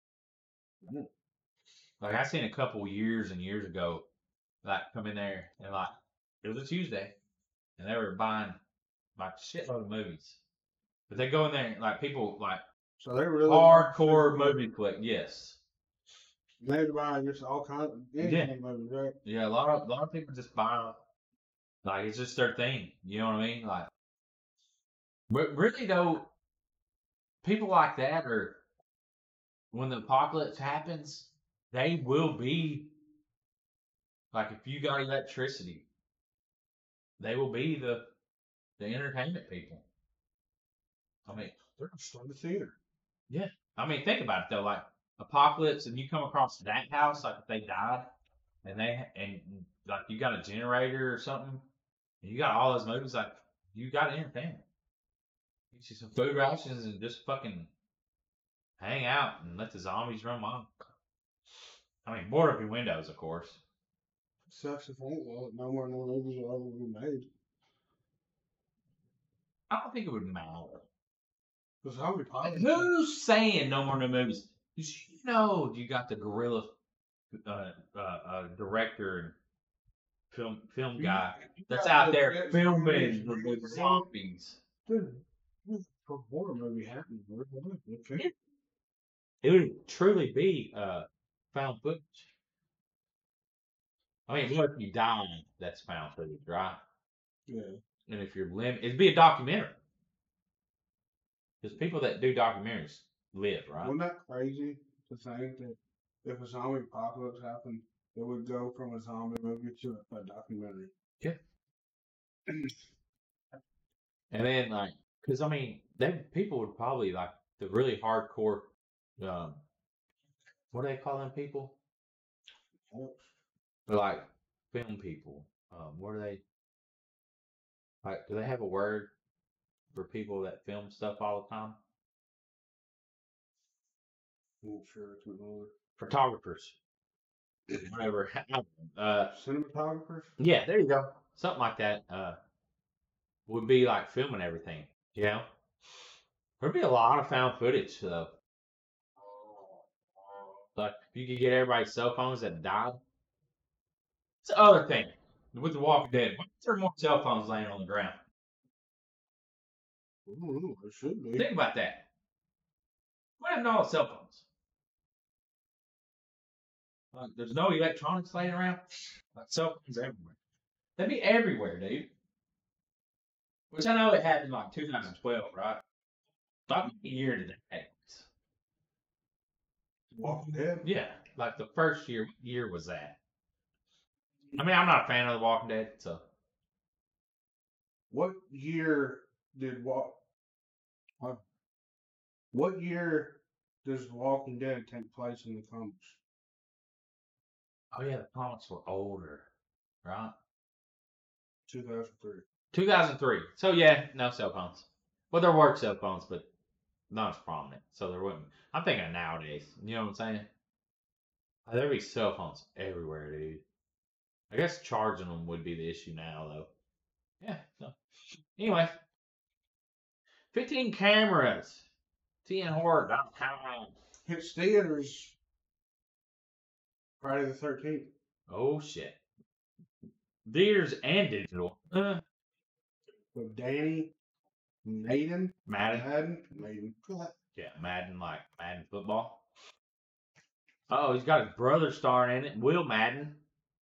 A: Like, I seen a couple years and years ago, like, come in there and, like, it was a Tuesday, and they were buying like shitload of movies. But they go in there and, like people like
B: So they really
A: hardcore movie click. Yes.
B: They buy just all kinds of anything movies, right?
A: Yeah, a lot of a lot of people just buy like it's just their thing. You know what I mean? Like, but really though, people like that are when the apocalypse happens, they will be like if you got electricity, they will be the the entertainment people. I mean,
B: They're gonna start the theater.
A: yeah. I mean, think about it though. Like apocalypse, and you come across that house, like if they died, and they and like you got a generator or something, and you got all those movies, like you got entertainment. You see some food rations and just fucking hang out and let the zombies run wild. I mean, board up your windows, of course.
B: Sucks to think that no more no movies will ever be made.
A: I don't think it would matter.
B: Because zombie apocalypse.
A: Who's saying no more new movies? 'Cause you know you got the guerrilla uh, uh, uh, director and film film guy that's out there filming the, the zombies.
B: Dude, for a horror movie happening, bro. Okay.
A: It would truly be uh, found footage. I mean, what if you die? That's found footage, right?
B: Yeah.
A: And if you're lim, it'd be a documentary. Because people that do documentaries live, right?
B: Wasn't that crazy to think that if a zombie apocalypse happened, it would go from a zombie movie to a, a documentary?
A: Yeah. And then, like, because I mean, they people would probably like the really hardcore. Um, what do they call them people? They're like film people. Um, what are they? Like, do they have a word for people that film stuff all the time?
B: I'm not sure. It's another.
A: Photographers. Whatever. Uh,
B: Cinematographers?
A: yeah, there you go. Something like that. Uh, would be like filming everything. You know, there'd be a lot of found footage though. Like if you could get everybody's cell phones that died. It's the other thing with The Walking Dead. Why is there more cell phones laying on the ground?
B: I don't know. It should be.
A: Think about that. What happened to all the cell phones? Like, there's no electronics laying around. Like cell phones everywhere. They'd be everywhere, dude. Which I know it happened like two thousand twelve, right? Like what year did that take place?
B: Walking Dead?
A: Yeah, like the first year. What year was that? I mean, I'm not a fan of The Walking Dead, so.
B: What year did Walk? What? What year does The Walking Dead take place in the comics?
A: Oh yeah, the comics were older, right?
B: two thousand three.
A: two thousand three. So yeah, no cell phones. Well, there were cell phones, but not as prominent. So there wouldn't. I'm thinking of nowadays. You know what I'm saying? Oh, there'd be cell phones everywhere, dude. I guess charging them would be the issue now, though. Yeah. So anyway, fifteen cameras. T N horror downtown.
B: Hits theaters Friday the thirteenth.
A: Oh shit. Theaters and digital. Uh,
B: With Danny Maiden.
A: Madden.
B: Madden. Maiden.
A: Yeah, Madden like Madden football. Oh, he's got his brother starring in it, Will Madden.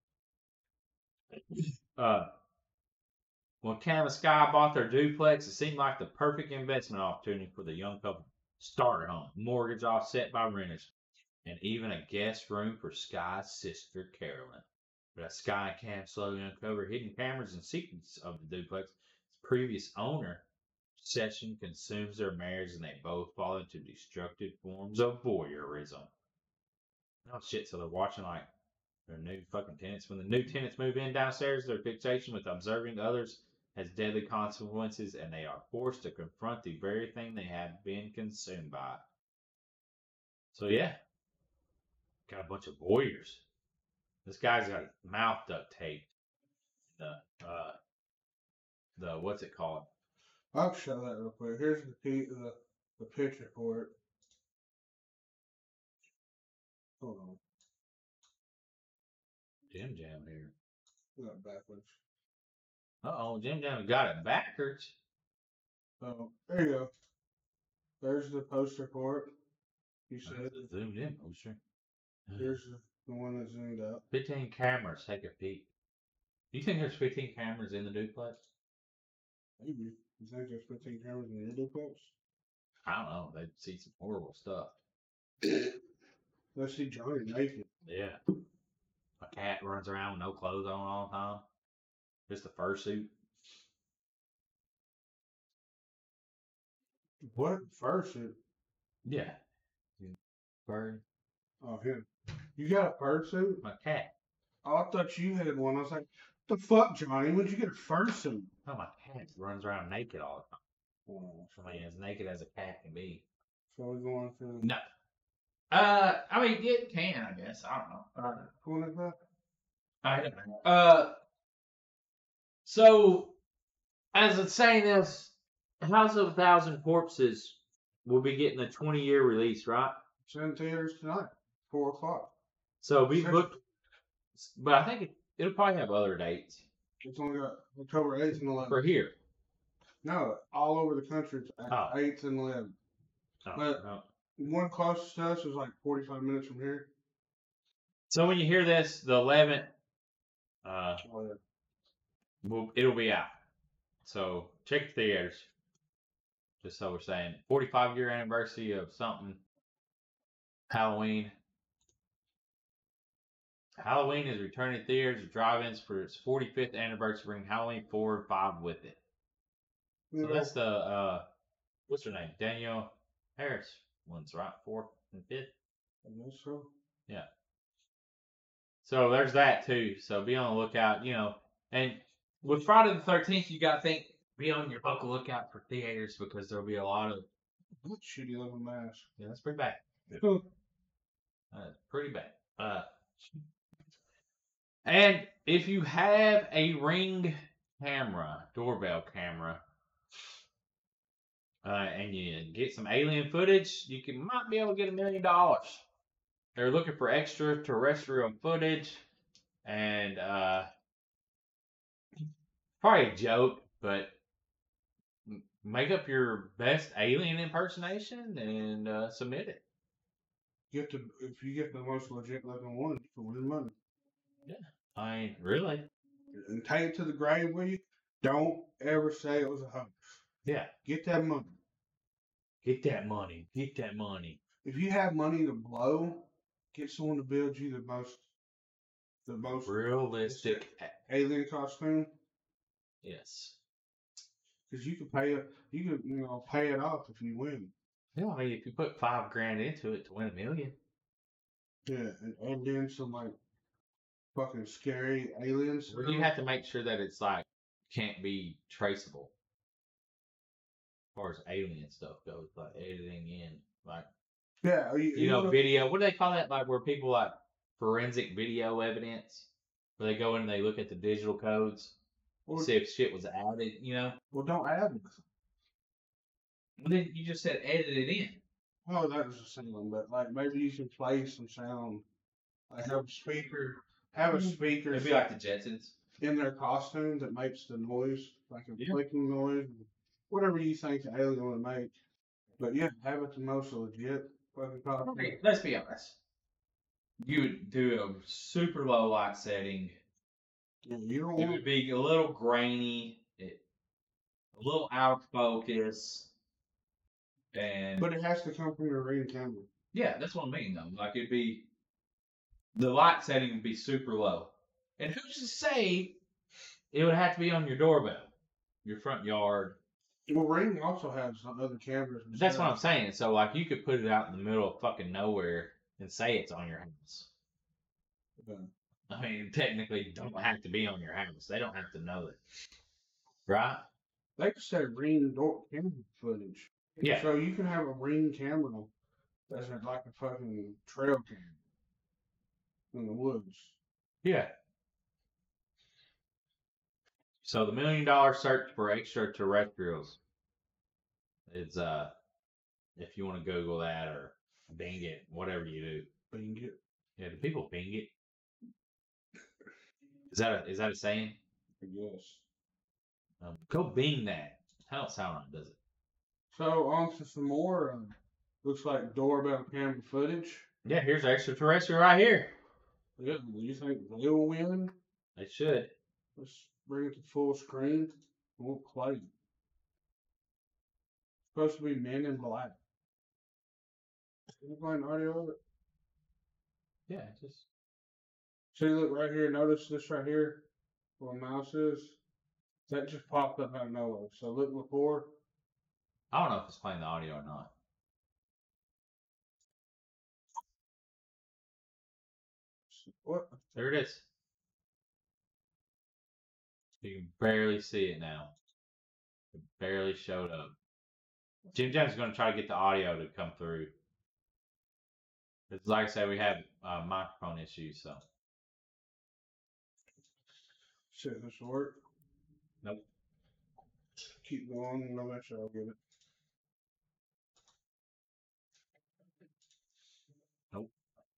A: Uh, when Cam and Sky bought their duplex, it seemed like the perfect investment opportunity for the young couple. Starter home, mortgage offset by renters, and even a guest room for Sky's sister Carolyn. But as Sky and Cam slowly uncover hidden cameras and secrets of the duplex, its previous owner obsession consumes their marriage, and they both fall into destructive forms of voyeurism. Oh shit! So they're watching like their new fucking tenants. When the new tenants move in downstairs, their fixation with observing others has deadly consequences, and they are forced to confront the very thing they have been consumed by. So yeah, got a bunch of voyeurs. This guy's got his mouth duct taped. The uh, the what's it called?
B: I'll show that real quick. Here's the the, the picture for it. Hold on.
A: Jim Jam here.
B: Got it backwards.
A: Uh oh, Jim Jam got it backwards.
B: So there you go. There's the poster for it. You said
A: That's a zoomed in poster.
B: here's the, the one that zoomed out.
A: Fifteen cameras. Take a peek. You think there's fifteen cameras in the duplex?
B: Maybe. You think there's fifteen cameras in your duplex?
A: I don't know. They'd see some horrible stuff.
B: Let's see Johnny naked.
A: Yeah. A cat runs around with no clothes on all the time. Just a fursuit.
B: What fursuit?
A: Yeah. Bird.
B: Oh, him. You got a fursuit?
A: My cat.
B: Oh, I thought you had one. I was like, the fuck, Johnny? When'd you get a fursuit?
A: Oh, my cat runs around naked all the time.
B: Oh,
A: I mean, as naked as a cat can be.
B: so we're going to.
A: No. Uh, I mean, it can, I guess. I don't know.
B: Alright, cool like that?
A: I don't know. Uh, so, as it's saying this, House of a Thousand Corpses will be getting a twenty-year release, right?
B: It's in theaters tonight, four o'clock.
A: So we
B: Sure.
A: looked, but I think it, it'll probably have other dates
B: It's only got October eighth and eleventh.
A: for here.
B: No, all over the country, it's
A: Oh.
B: eighth and eleventh.
A: Oh,
B: But-
A: no.
B: One closest to us is like forty-five minutes from here.
A: So when you hear this, the eleventh, uh,
B: Oh, yeah.
A: will it'll be out. So check the theaters. Just so we're saying, forty-five year anniversary of something. Halloween. Halloween is returning to theaters and drive-ins for its forty-fifth anniversary, bringing Halloween four and five with it.
B: You
A: So
B: know,
A: that's the uh, what's her name? Danielle Harris ones, right? Fourth and fifth.
B: I guess so.
A: So there's that too. So be on the lookout, you know. And with Friday the thirteenth, you gotta think, be on your buckle lookout for theaters because there'll be a lot of.
B: What shitty looking mask?
A: Yeah, that's pretty bad. That's pretty bad. Uh, and if you have a Ring camera, doorbell camera, uh, and you get some alien footage, you can might be able to get a million dollars. They're looking for extraterrestrial footage, and uh, probably a joke, but m- make up your best alien impersonation and uh, submit it.
B: Get the if you get the most legit looking one, you can win money.
A: I mean, really?
B: And take it to the grave with you. Don't ever say it was a hoax.
A: Yeah.
B: Get that money.
A: Get that money. Get that money.
B: If you have money to blow, get someone to build you the most, the most
A: Realistic.
B: alien costume.
A: Yes.
B: Because you can pay it, you can you know pay it off if you win.
A: Yeah, I mean, if you put five grand into it to win a million.
B: Yeah, and add in some like fucking scary aliens.
A: Well, you have to make sure that it's like can't be traceable. As far as alien stuff goes, like editing in, like
B: Yeah, you,
A: you know,
B: wanna-
A: video. What do they call that? Like where people like forensic video evidence, where they go in and they look at the digital codes,
B: Well,
A: see if shit was added. You know,
B: well, don't add nothing.
A: well, then you just said edit it in.
B: Oh, that was the same, but like maybe you can play some sound. Like have a speaker, have a speaker
A: It'd be like the Jetsons.
B: in their costume that makes the noise, like a
A: Yeah.
B: clicking noise, whatever you think the alien would make. But yeah, have it the most legit fucking costume.
A: Okay, let's be honest. You would do a super low light setting.
B: Yeah, you don't
A: It
B: want
A: would be a little grainy, it, a little out of focus, and
B: but it has to come from your ring camera.
A: yeah, that's what I mean though. Like it'd be the light setting would be super low, and who's to say it would have to be on your doorbell, your front yard?
B: Well, Ring also has some other cameras. and
A: That's what
B: stuff.
A: I'm saying. So like you could put it out in the middle of fucking nowhere and say it's on your house.
B: Yeah.
A: I mean, technically, you don't have to be on your house. They don't have to know it, right?
B: They just said Ring door camera footage.
A: Yeah.
B: So you can have a Ring camera that's like a fucking trail camera in the woods.
A: Yeah. So the million dollar search for extraterrestrials is uh if you want to Google that or Bing it, whatever you do.
B: Bing it.
A: Yeah, do people Bing it? Is that a is that a saying?
B: I guess.
A: Um, go Bing that. That don't sound right, does it?
B: So on to some more. Um, looks like doorbell camera footage.
A: Yeah, here's extraterrestrial right here.
B: Yeah, do you think they will win?
A: They should.
B: Let's bring it to full screen. We'll play. It's supposed to be Men in Black. Can you find audio of it?
A: Yeah, just.
B: See, look right here. Notice this right here, where the mouse is. That just popped up out of nowhere. So look before.
A: I don't know if it's playing the audio or not.
B: What?
A: There it is. You can barely see it now. It barely showed up. Jim Jones is going to try to get the audio to come through. It's like I said, we have uh, microphone issues, so.
B: Shit, this will work.
A: Nope.
B: Keep going, and eventually I'll get it.
A: Nope.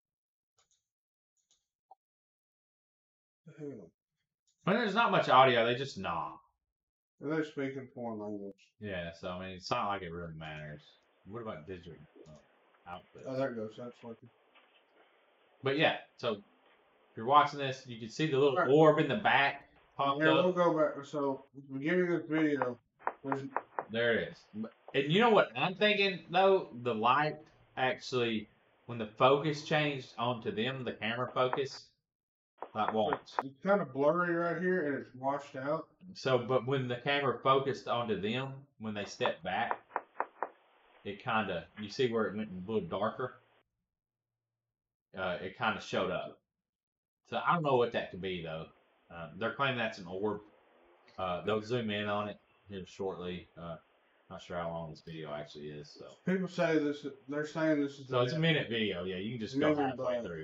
A: When there's not much audio, they just nod.
B: They're speaking foreign language.
A: Yeah, so I mean, it's not like it really matters. What about digital uh, output?
B: Oh, there it goes. That's working.
A: But yeah, so if you're watching this, you can see the little
B: Right.
A: orb in the back pop
B: Yeah,
A: up.
B: we'll go back. So, at the beginning of this video, there's
A: There it is. And you know what I'm thinking though? The light actually, when the focus changed onto them, the camera focus, like watch.
B: it's kind of blurry right here, and it's washed out.
A: So, but when the camera focused onto them, when they stepped back, it kind of, you see where it went a little darker? Uh, it kind of showed up. So I don't know what that could be though. Uh, they're claiming that's an orb. Uh, they'll zoom in on it here shortly. Uh, not sure how long this video actually is. So,
B: People say this. They're saying this is.
A: so it's a minute video. Yeah, you can just go
B: Minute
A: halfway
B: black.
A: through.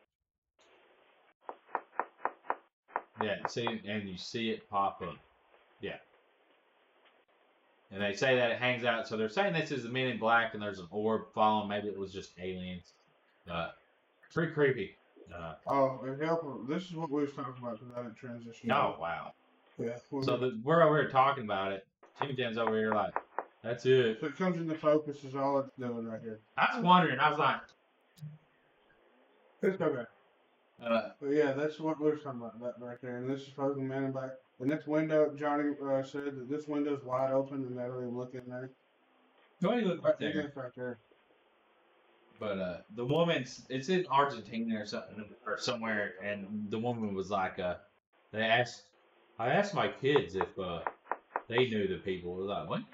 A: Yeah, see, and you see it pop up. Yeah. And they say that it hangs out. So they're saying this is the Men in Black, and there's an orb following. Maybe it was just aliens. Uh, pretty creepy. Uh,
B: Oh, and help. This is what we was talking about because I didn't transition.
A: oh wow.
B: Yeah. well,
A: So the, we're over here talking about it. Jimmy Dan's over here like, that's it.
B: So it comes into focus is all it's doing right here.
A: I was wondering. I was like,
B: It's okay.
A: uh,
B: But yeah, that's what we were talking about, that right there. And this is supposed to be Man in Black. And this window, Johnny uh, said that this window's wide open and they don't even look in there.
A: go ahead and look right
B: Yeah,
A: there.
B: it's right there.
A: But uh, the woman's, it's in Argentina or something or somewhere, and the woman was like, uh, they asked, I asked my kids if uh, they knew the people. I was like, what?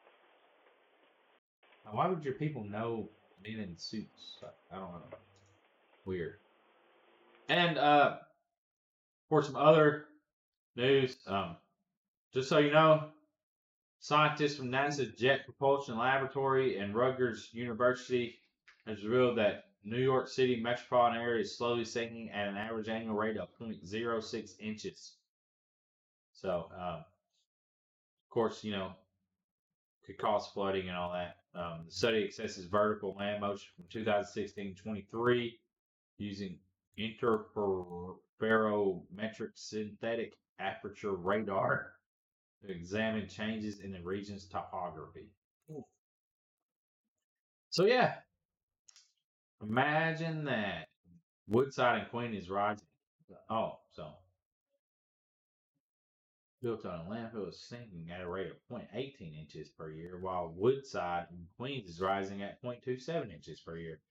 A: Why would your people know men in suits? I don't know. Weird. And uh, for some other news, um, just so you know, scientists from NASA's Jet Propulsion Laboratory and Rutgers University has revealed that New York City metropolitan area is slowly sinking at an average annual rate of zero point zero six inches. So, um, of course, you know, could cause flooding and all that. Um, the study assesses vertical land motion from two thousand sixteen to twenty-three using interferometric synthetic aperture radar to examine changes in the region's topography. Ooh. So yeah, imagine that Woodside and Queen is rising. Oh, so built on a landfill is sinking at a rate of zero point one eight inches per year, while Woodside in Queens is rising at zero point two seven inches per year.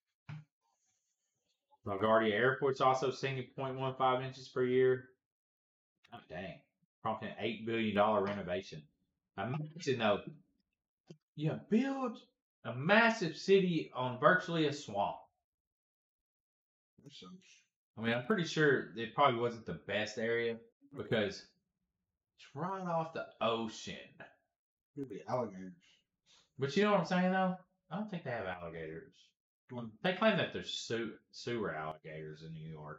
A: LaGuardia Airport's also sinking zero point one five inches per year. Oh, dang. Prompting an eight billion dollars renovation. Imagine, though, you build a massive city on virtually a swamp. I mean, I'm pretty sure it probably wasn't the best area because it's right off the ocean.
B: Could be alligators.
A: But you know what I'm saying, though? I don't think they have alligators. They claim that there's sewer, sewer alligators in New York.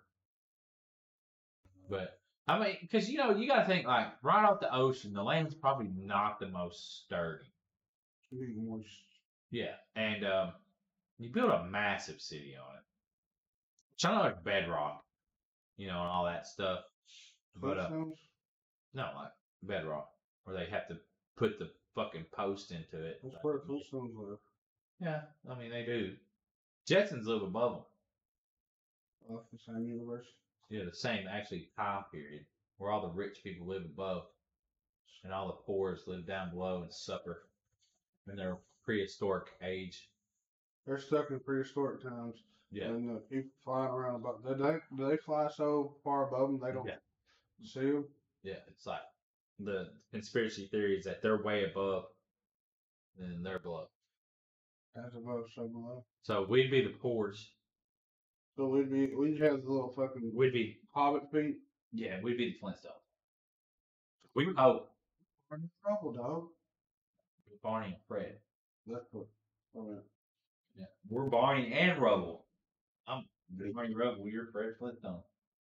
A: But, I mean, because, you know, you got to think, like, right off the ocean, the land's probably not the most sturdy.
B: Could be moist.
A: Yeah, and um, you build a massive city on it. Which I know like bedrock, you know, and all that stuff. But uh,
B: Flintstones?
A: no, like bedrock, where they have to put the fucking post into it.
B: That's where the Flintstones live.
A: Yeah, I mean they do. Jetsons live above them.
B: Off the same universe.
A: Yeah, the same actually time period where all the rich people live above, and all the poors live down below and suffer in their prehistoric age.
B: They're stuck in prehistoric times.
A: Yeah.
B: And the people flying around above. Do they, do they fly so far above them they don't
A: Yeah.
B: see them?
A: Yeah, it's like the conspiracy theory is that they're way above and they're below.
B: As above, so below.
A: So we'd be the poors.
B: So we'd be, we'd have the little fucking
A: We'd be,
B: hobbit feet.
A: yeah, we'd be the Flintstones. We would hope.
B: We're in trouble, dog.
A: Barney and Fred.
B: That's what. Oh,
A: Yeah, we're Barney and Rubble. I'm Barney Rubble. You're Fred Flintstone.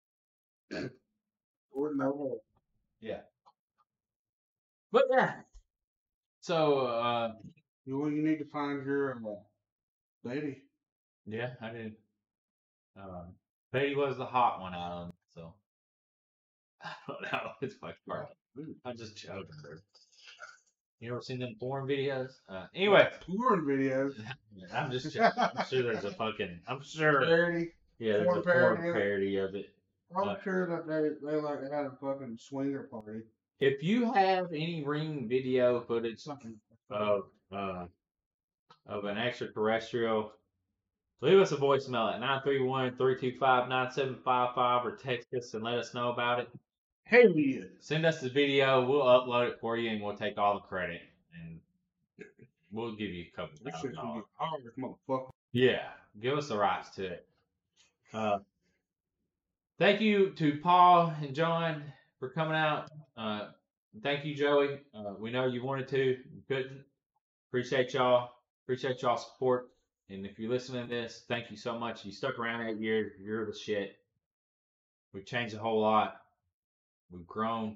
B: We're no hole.
A: Yeah. But yeah. So, uh,
B: You, well, you need to find your uh, lady.
A: yeah, I did. Um, Betty was the hot one out of them, so. I don't know. It's my part. I'm just joking. You ever seen them porn videos? Uh, anyway.
B: Porn videos.
A: I'm just joking. I'm sure there's a fucking, I'm sure.
B: Parody.
A: Yeah, there's
B: Porn
A: a porn
B: parody.
A: parody of it.
B: I'm
A: Uh,
B: sure that they, they like had a fucking swinger party.
A: If you have any ring video footage of uh, of an extraterrestrial, leave us a voicemail at nine three one, three two five, nine seven five five or text us and let us know about it.
B: Hell yeah.
A: Send us the video. We'll upload it for you and we'll take all the credit. And we'll give you a couple
B: This
A: thousand
B: shit's gonna
A: dollars.
B: get hard, motherfucker.
A: Yeah, give us the rights to it. Uh, thank you to Paul and John for coming out. Uh, thank you, Joey. Uh, we know you wanted to, you couldn't. Appreciate y'all. Appreciate y'all support. And if you're listening to this, thank you so much. You stuck around eight years. You're the shit. We've changed a whole lot. We've grown.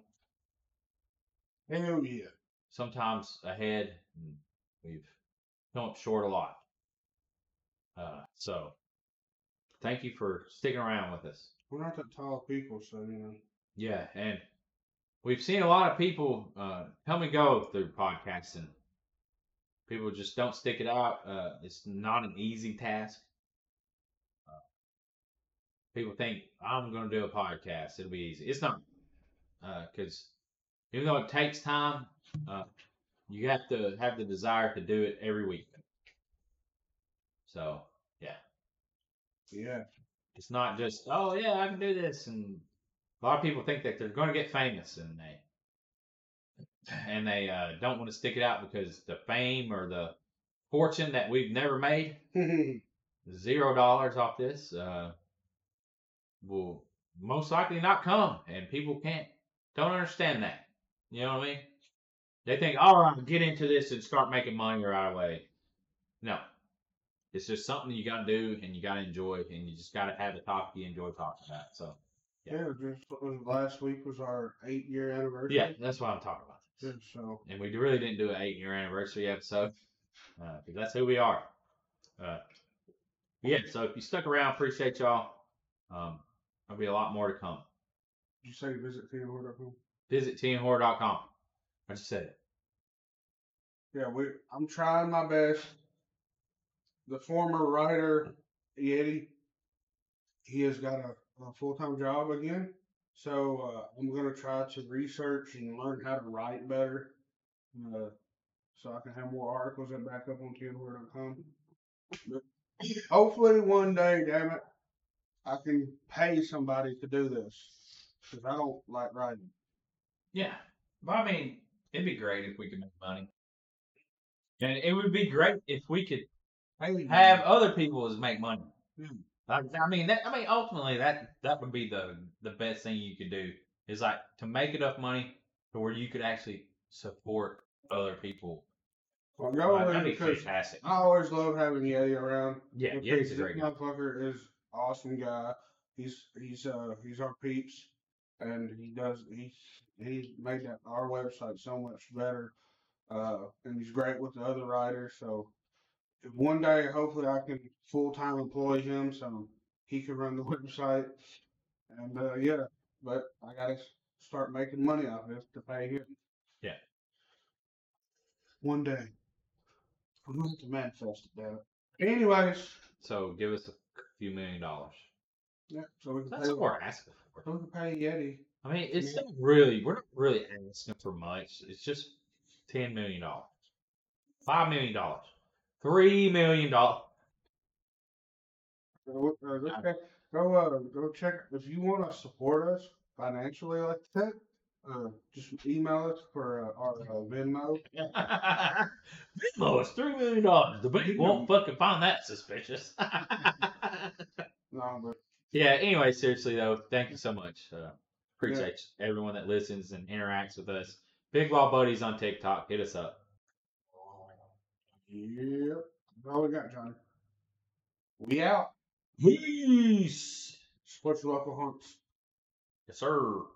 B: Hell yeah.
A: Sometimes ahead. And we've come up short a lot. Uh, so, thank you for sticking around with us.
B: We're not that tall people, so, you know.
A: Yeah, and we've seen a lot of people uh, come and go through podcasting. People just don't stick it out. Uh, it's not an easy task. Uh, people think, I'm going to do a podcast. It'll be easy. It's not. Because uh, even though it takes time, uh, you have to have the desire to do it every week. So, yeah.
B: Yeah.
A: It's not just, oh, yeah, I can do this. And a lot of people think that they're going to get famous and they and they uh, don't want to stick it out because the fame or the fortune that we've never made, zero dollars off this, uh, will most likely not come. And people can't, don't understand that. You know what I mean? They think, all right, get into this and start making money right away. No. It's just something you got to do and you got to enjoy and you just got to have a topic you enjoy talking about. So,
B: yeah, yeah just was, last week was our eight year anniversary.
A: Yeah, that's what I'm talking about.
B: Yeah, so.
A: And we really didn't do an eight year anniversary episode because uh, that's who we are. Uh, yeah, so if you stuck around, appreciate y'all. Um, there'll be a lot more to come.
B: Did you say visit T N horror dot com?
A: Visit T N horror dot com. I just said it.
B: Yeah, we. I'm trying my best. The former writer, Yeti, he has got a, a full-time job again. So uh, I'm going to try to research and learn how to write better uh, so I can have more articles that back up on T N horror dot com. Hopefully one day, damn it, I can pay somebody to do this because I don't like writing.
A: Yeah. But I mean, it'd be great if we could make money. And it would be great if we could have other people as make money.
B: Hmm.
A: I, I mean, that. I mean, ultimately, that that would be the the best thing you could do is like to make enough money to where you could actually support other people.
B: Well, go
A: Uh,
B: away
A: that'd be
B: because
A: fantastic.
B: I always love having Yeti around.
A: Yeah,
B: because
A: Yeti's a
B: this
A: great guy.
B: motherfucker is awesome guy. He's he's uh he's our peeps, and he does he he made that our website so much better. Uh, and he's great with the other writers. So if one day, hopefully, I can full time employ him so he can run the website. And uh, yeah, but I gotta start making money off this to pay him.
A: Yeah.
B: one day. I'm going to have to manifest it, damn it. Anyways,
A: So give us a few million dollars.
B: yeah, so we can
A: That's
B: pay.
A: what we're asking for.
B: So we can pay Yeti.
A: I mean, it's
B: Yeah.
A: not really, we're not really asking for much. It's just ten million dollars, five million dollars, three million dollars.
B: Go, uh, go check. Go, uh, go check if you want to support us financially like that. Uh, just email us for uh, our uh, Venmo.
A: Venmo is three million dollars. The bank won't fucking find that suspicious.
B: No, but
A: Yeah. Anyway, seriously though, thank you so much. Uh, appreciate everyone that listens and interacts with us. Big Wall Buddies on TikTok. Hit us up.
B: yep. That's all we got, Johnny. We out.
A: Peace.
B: Support your local hunts.
A: Yes, sir.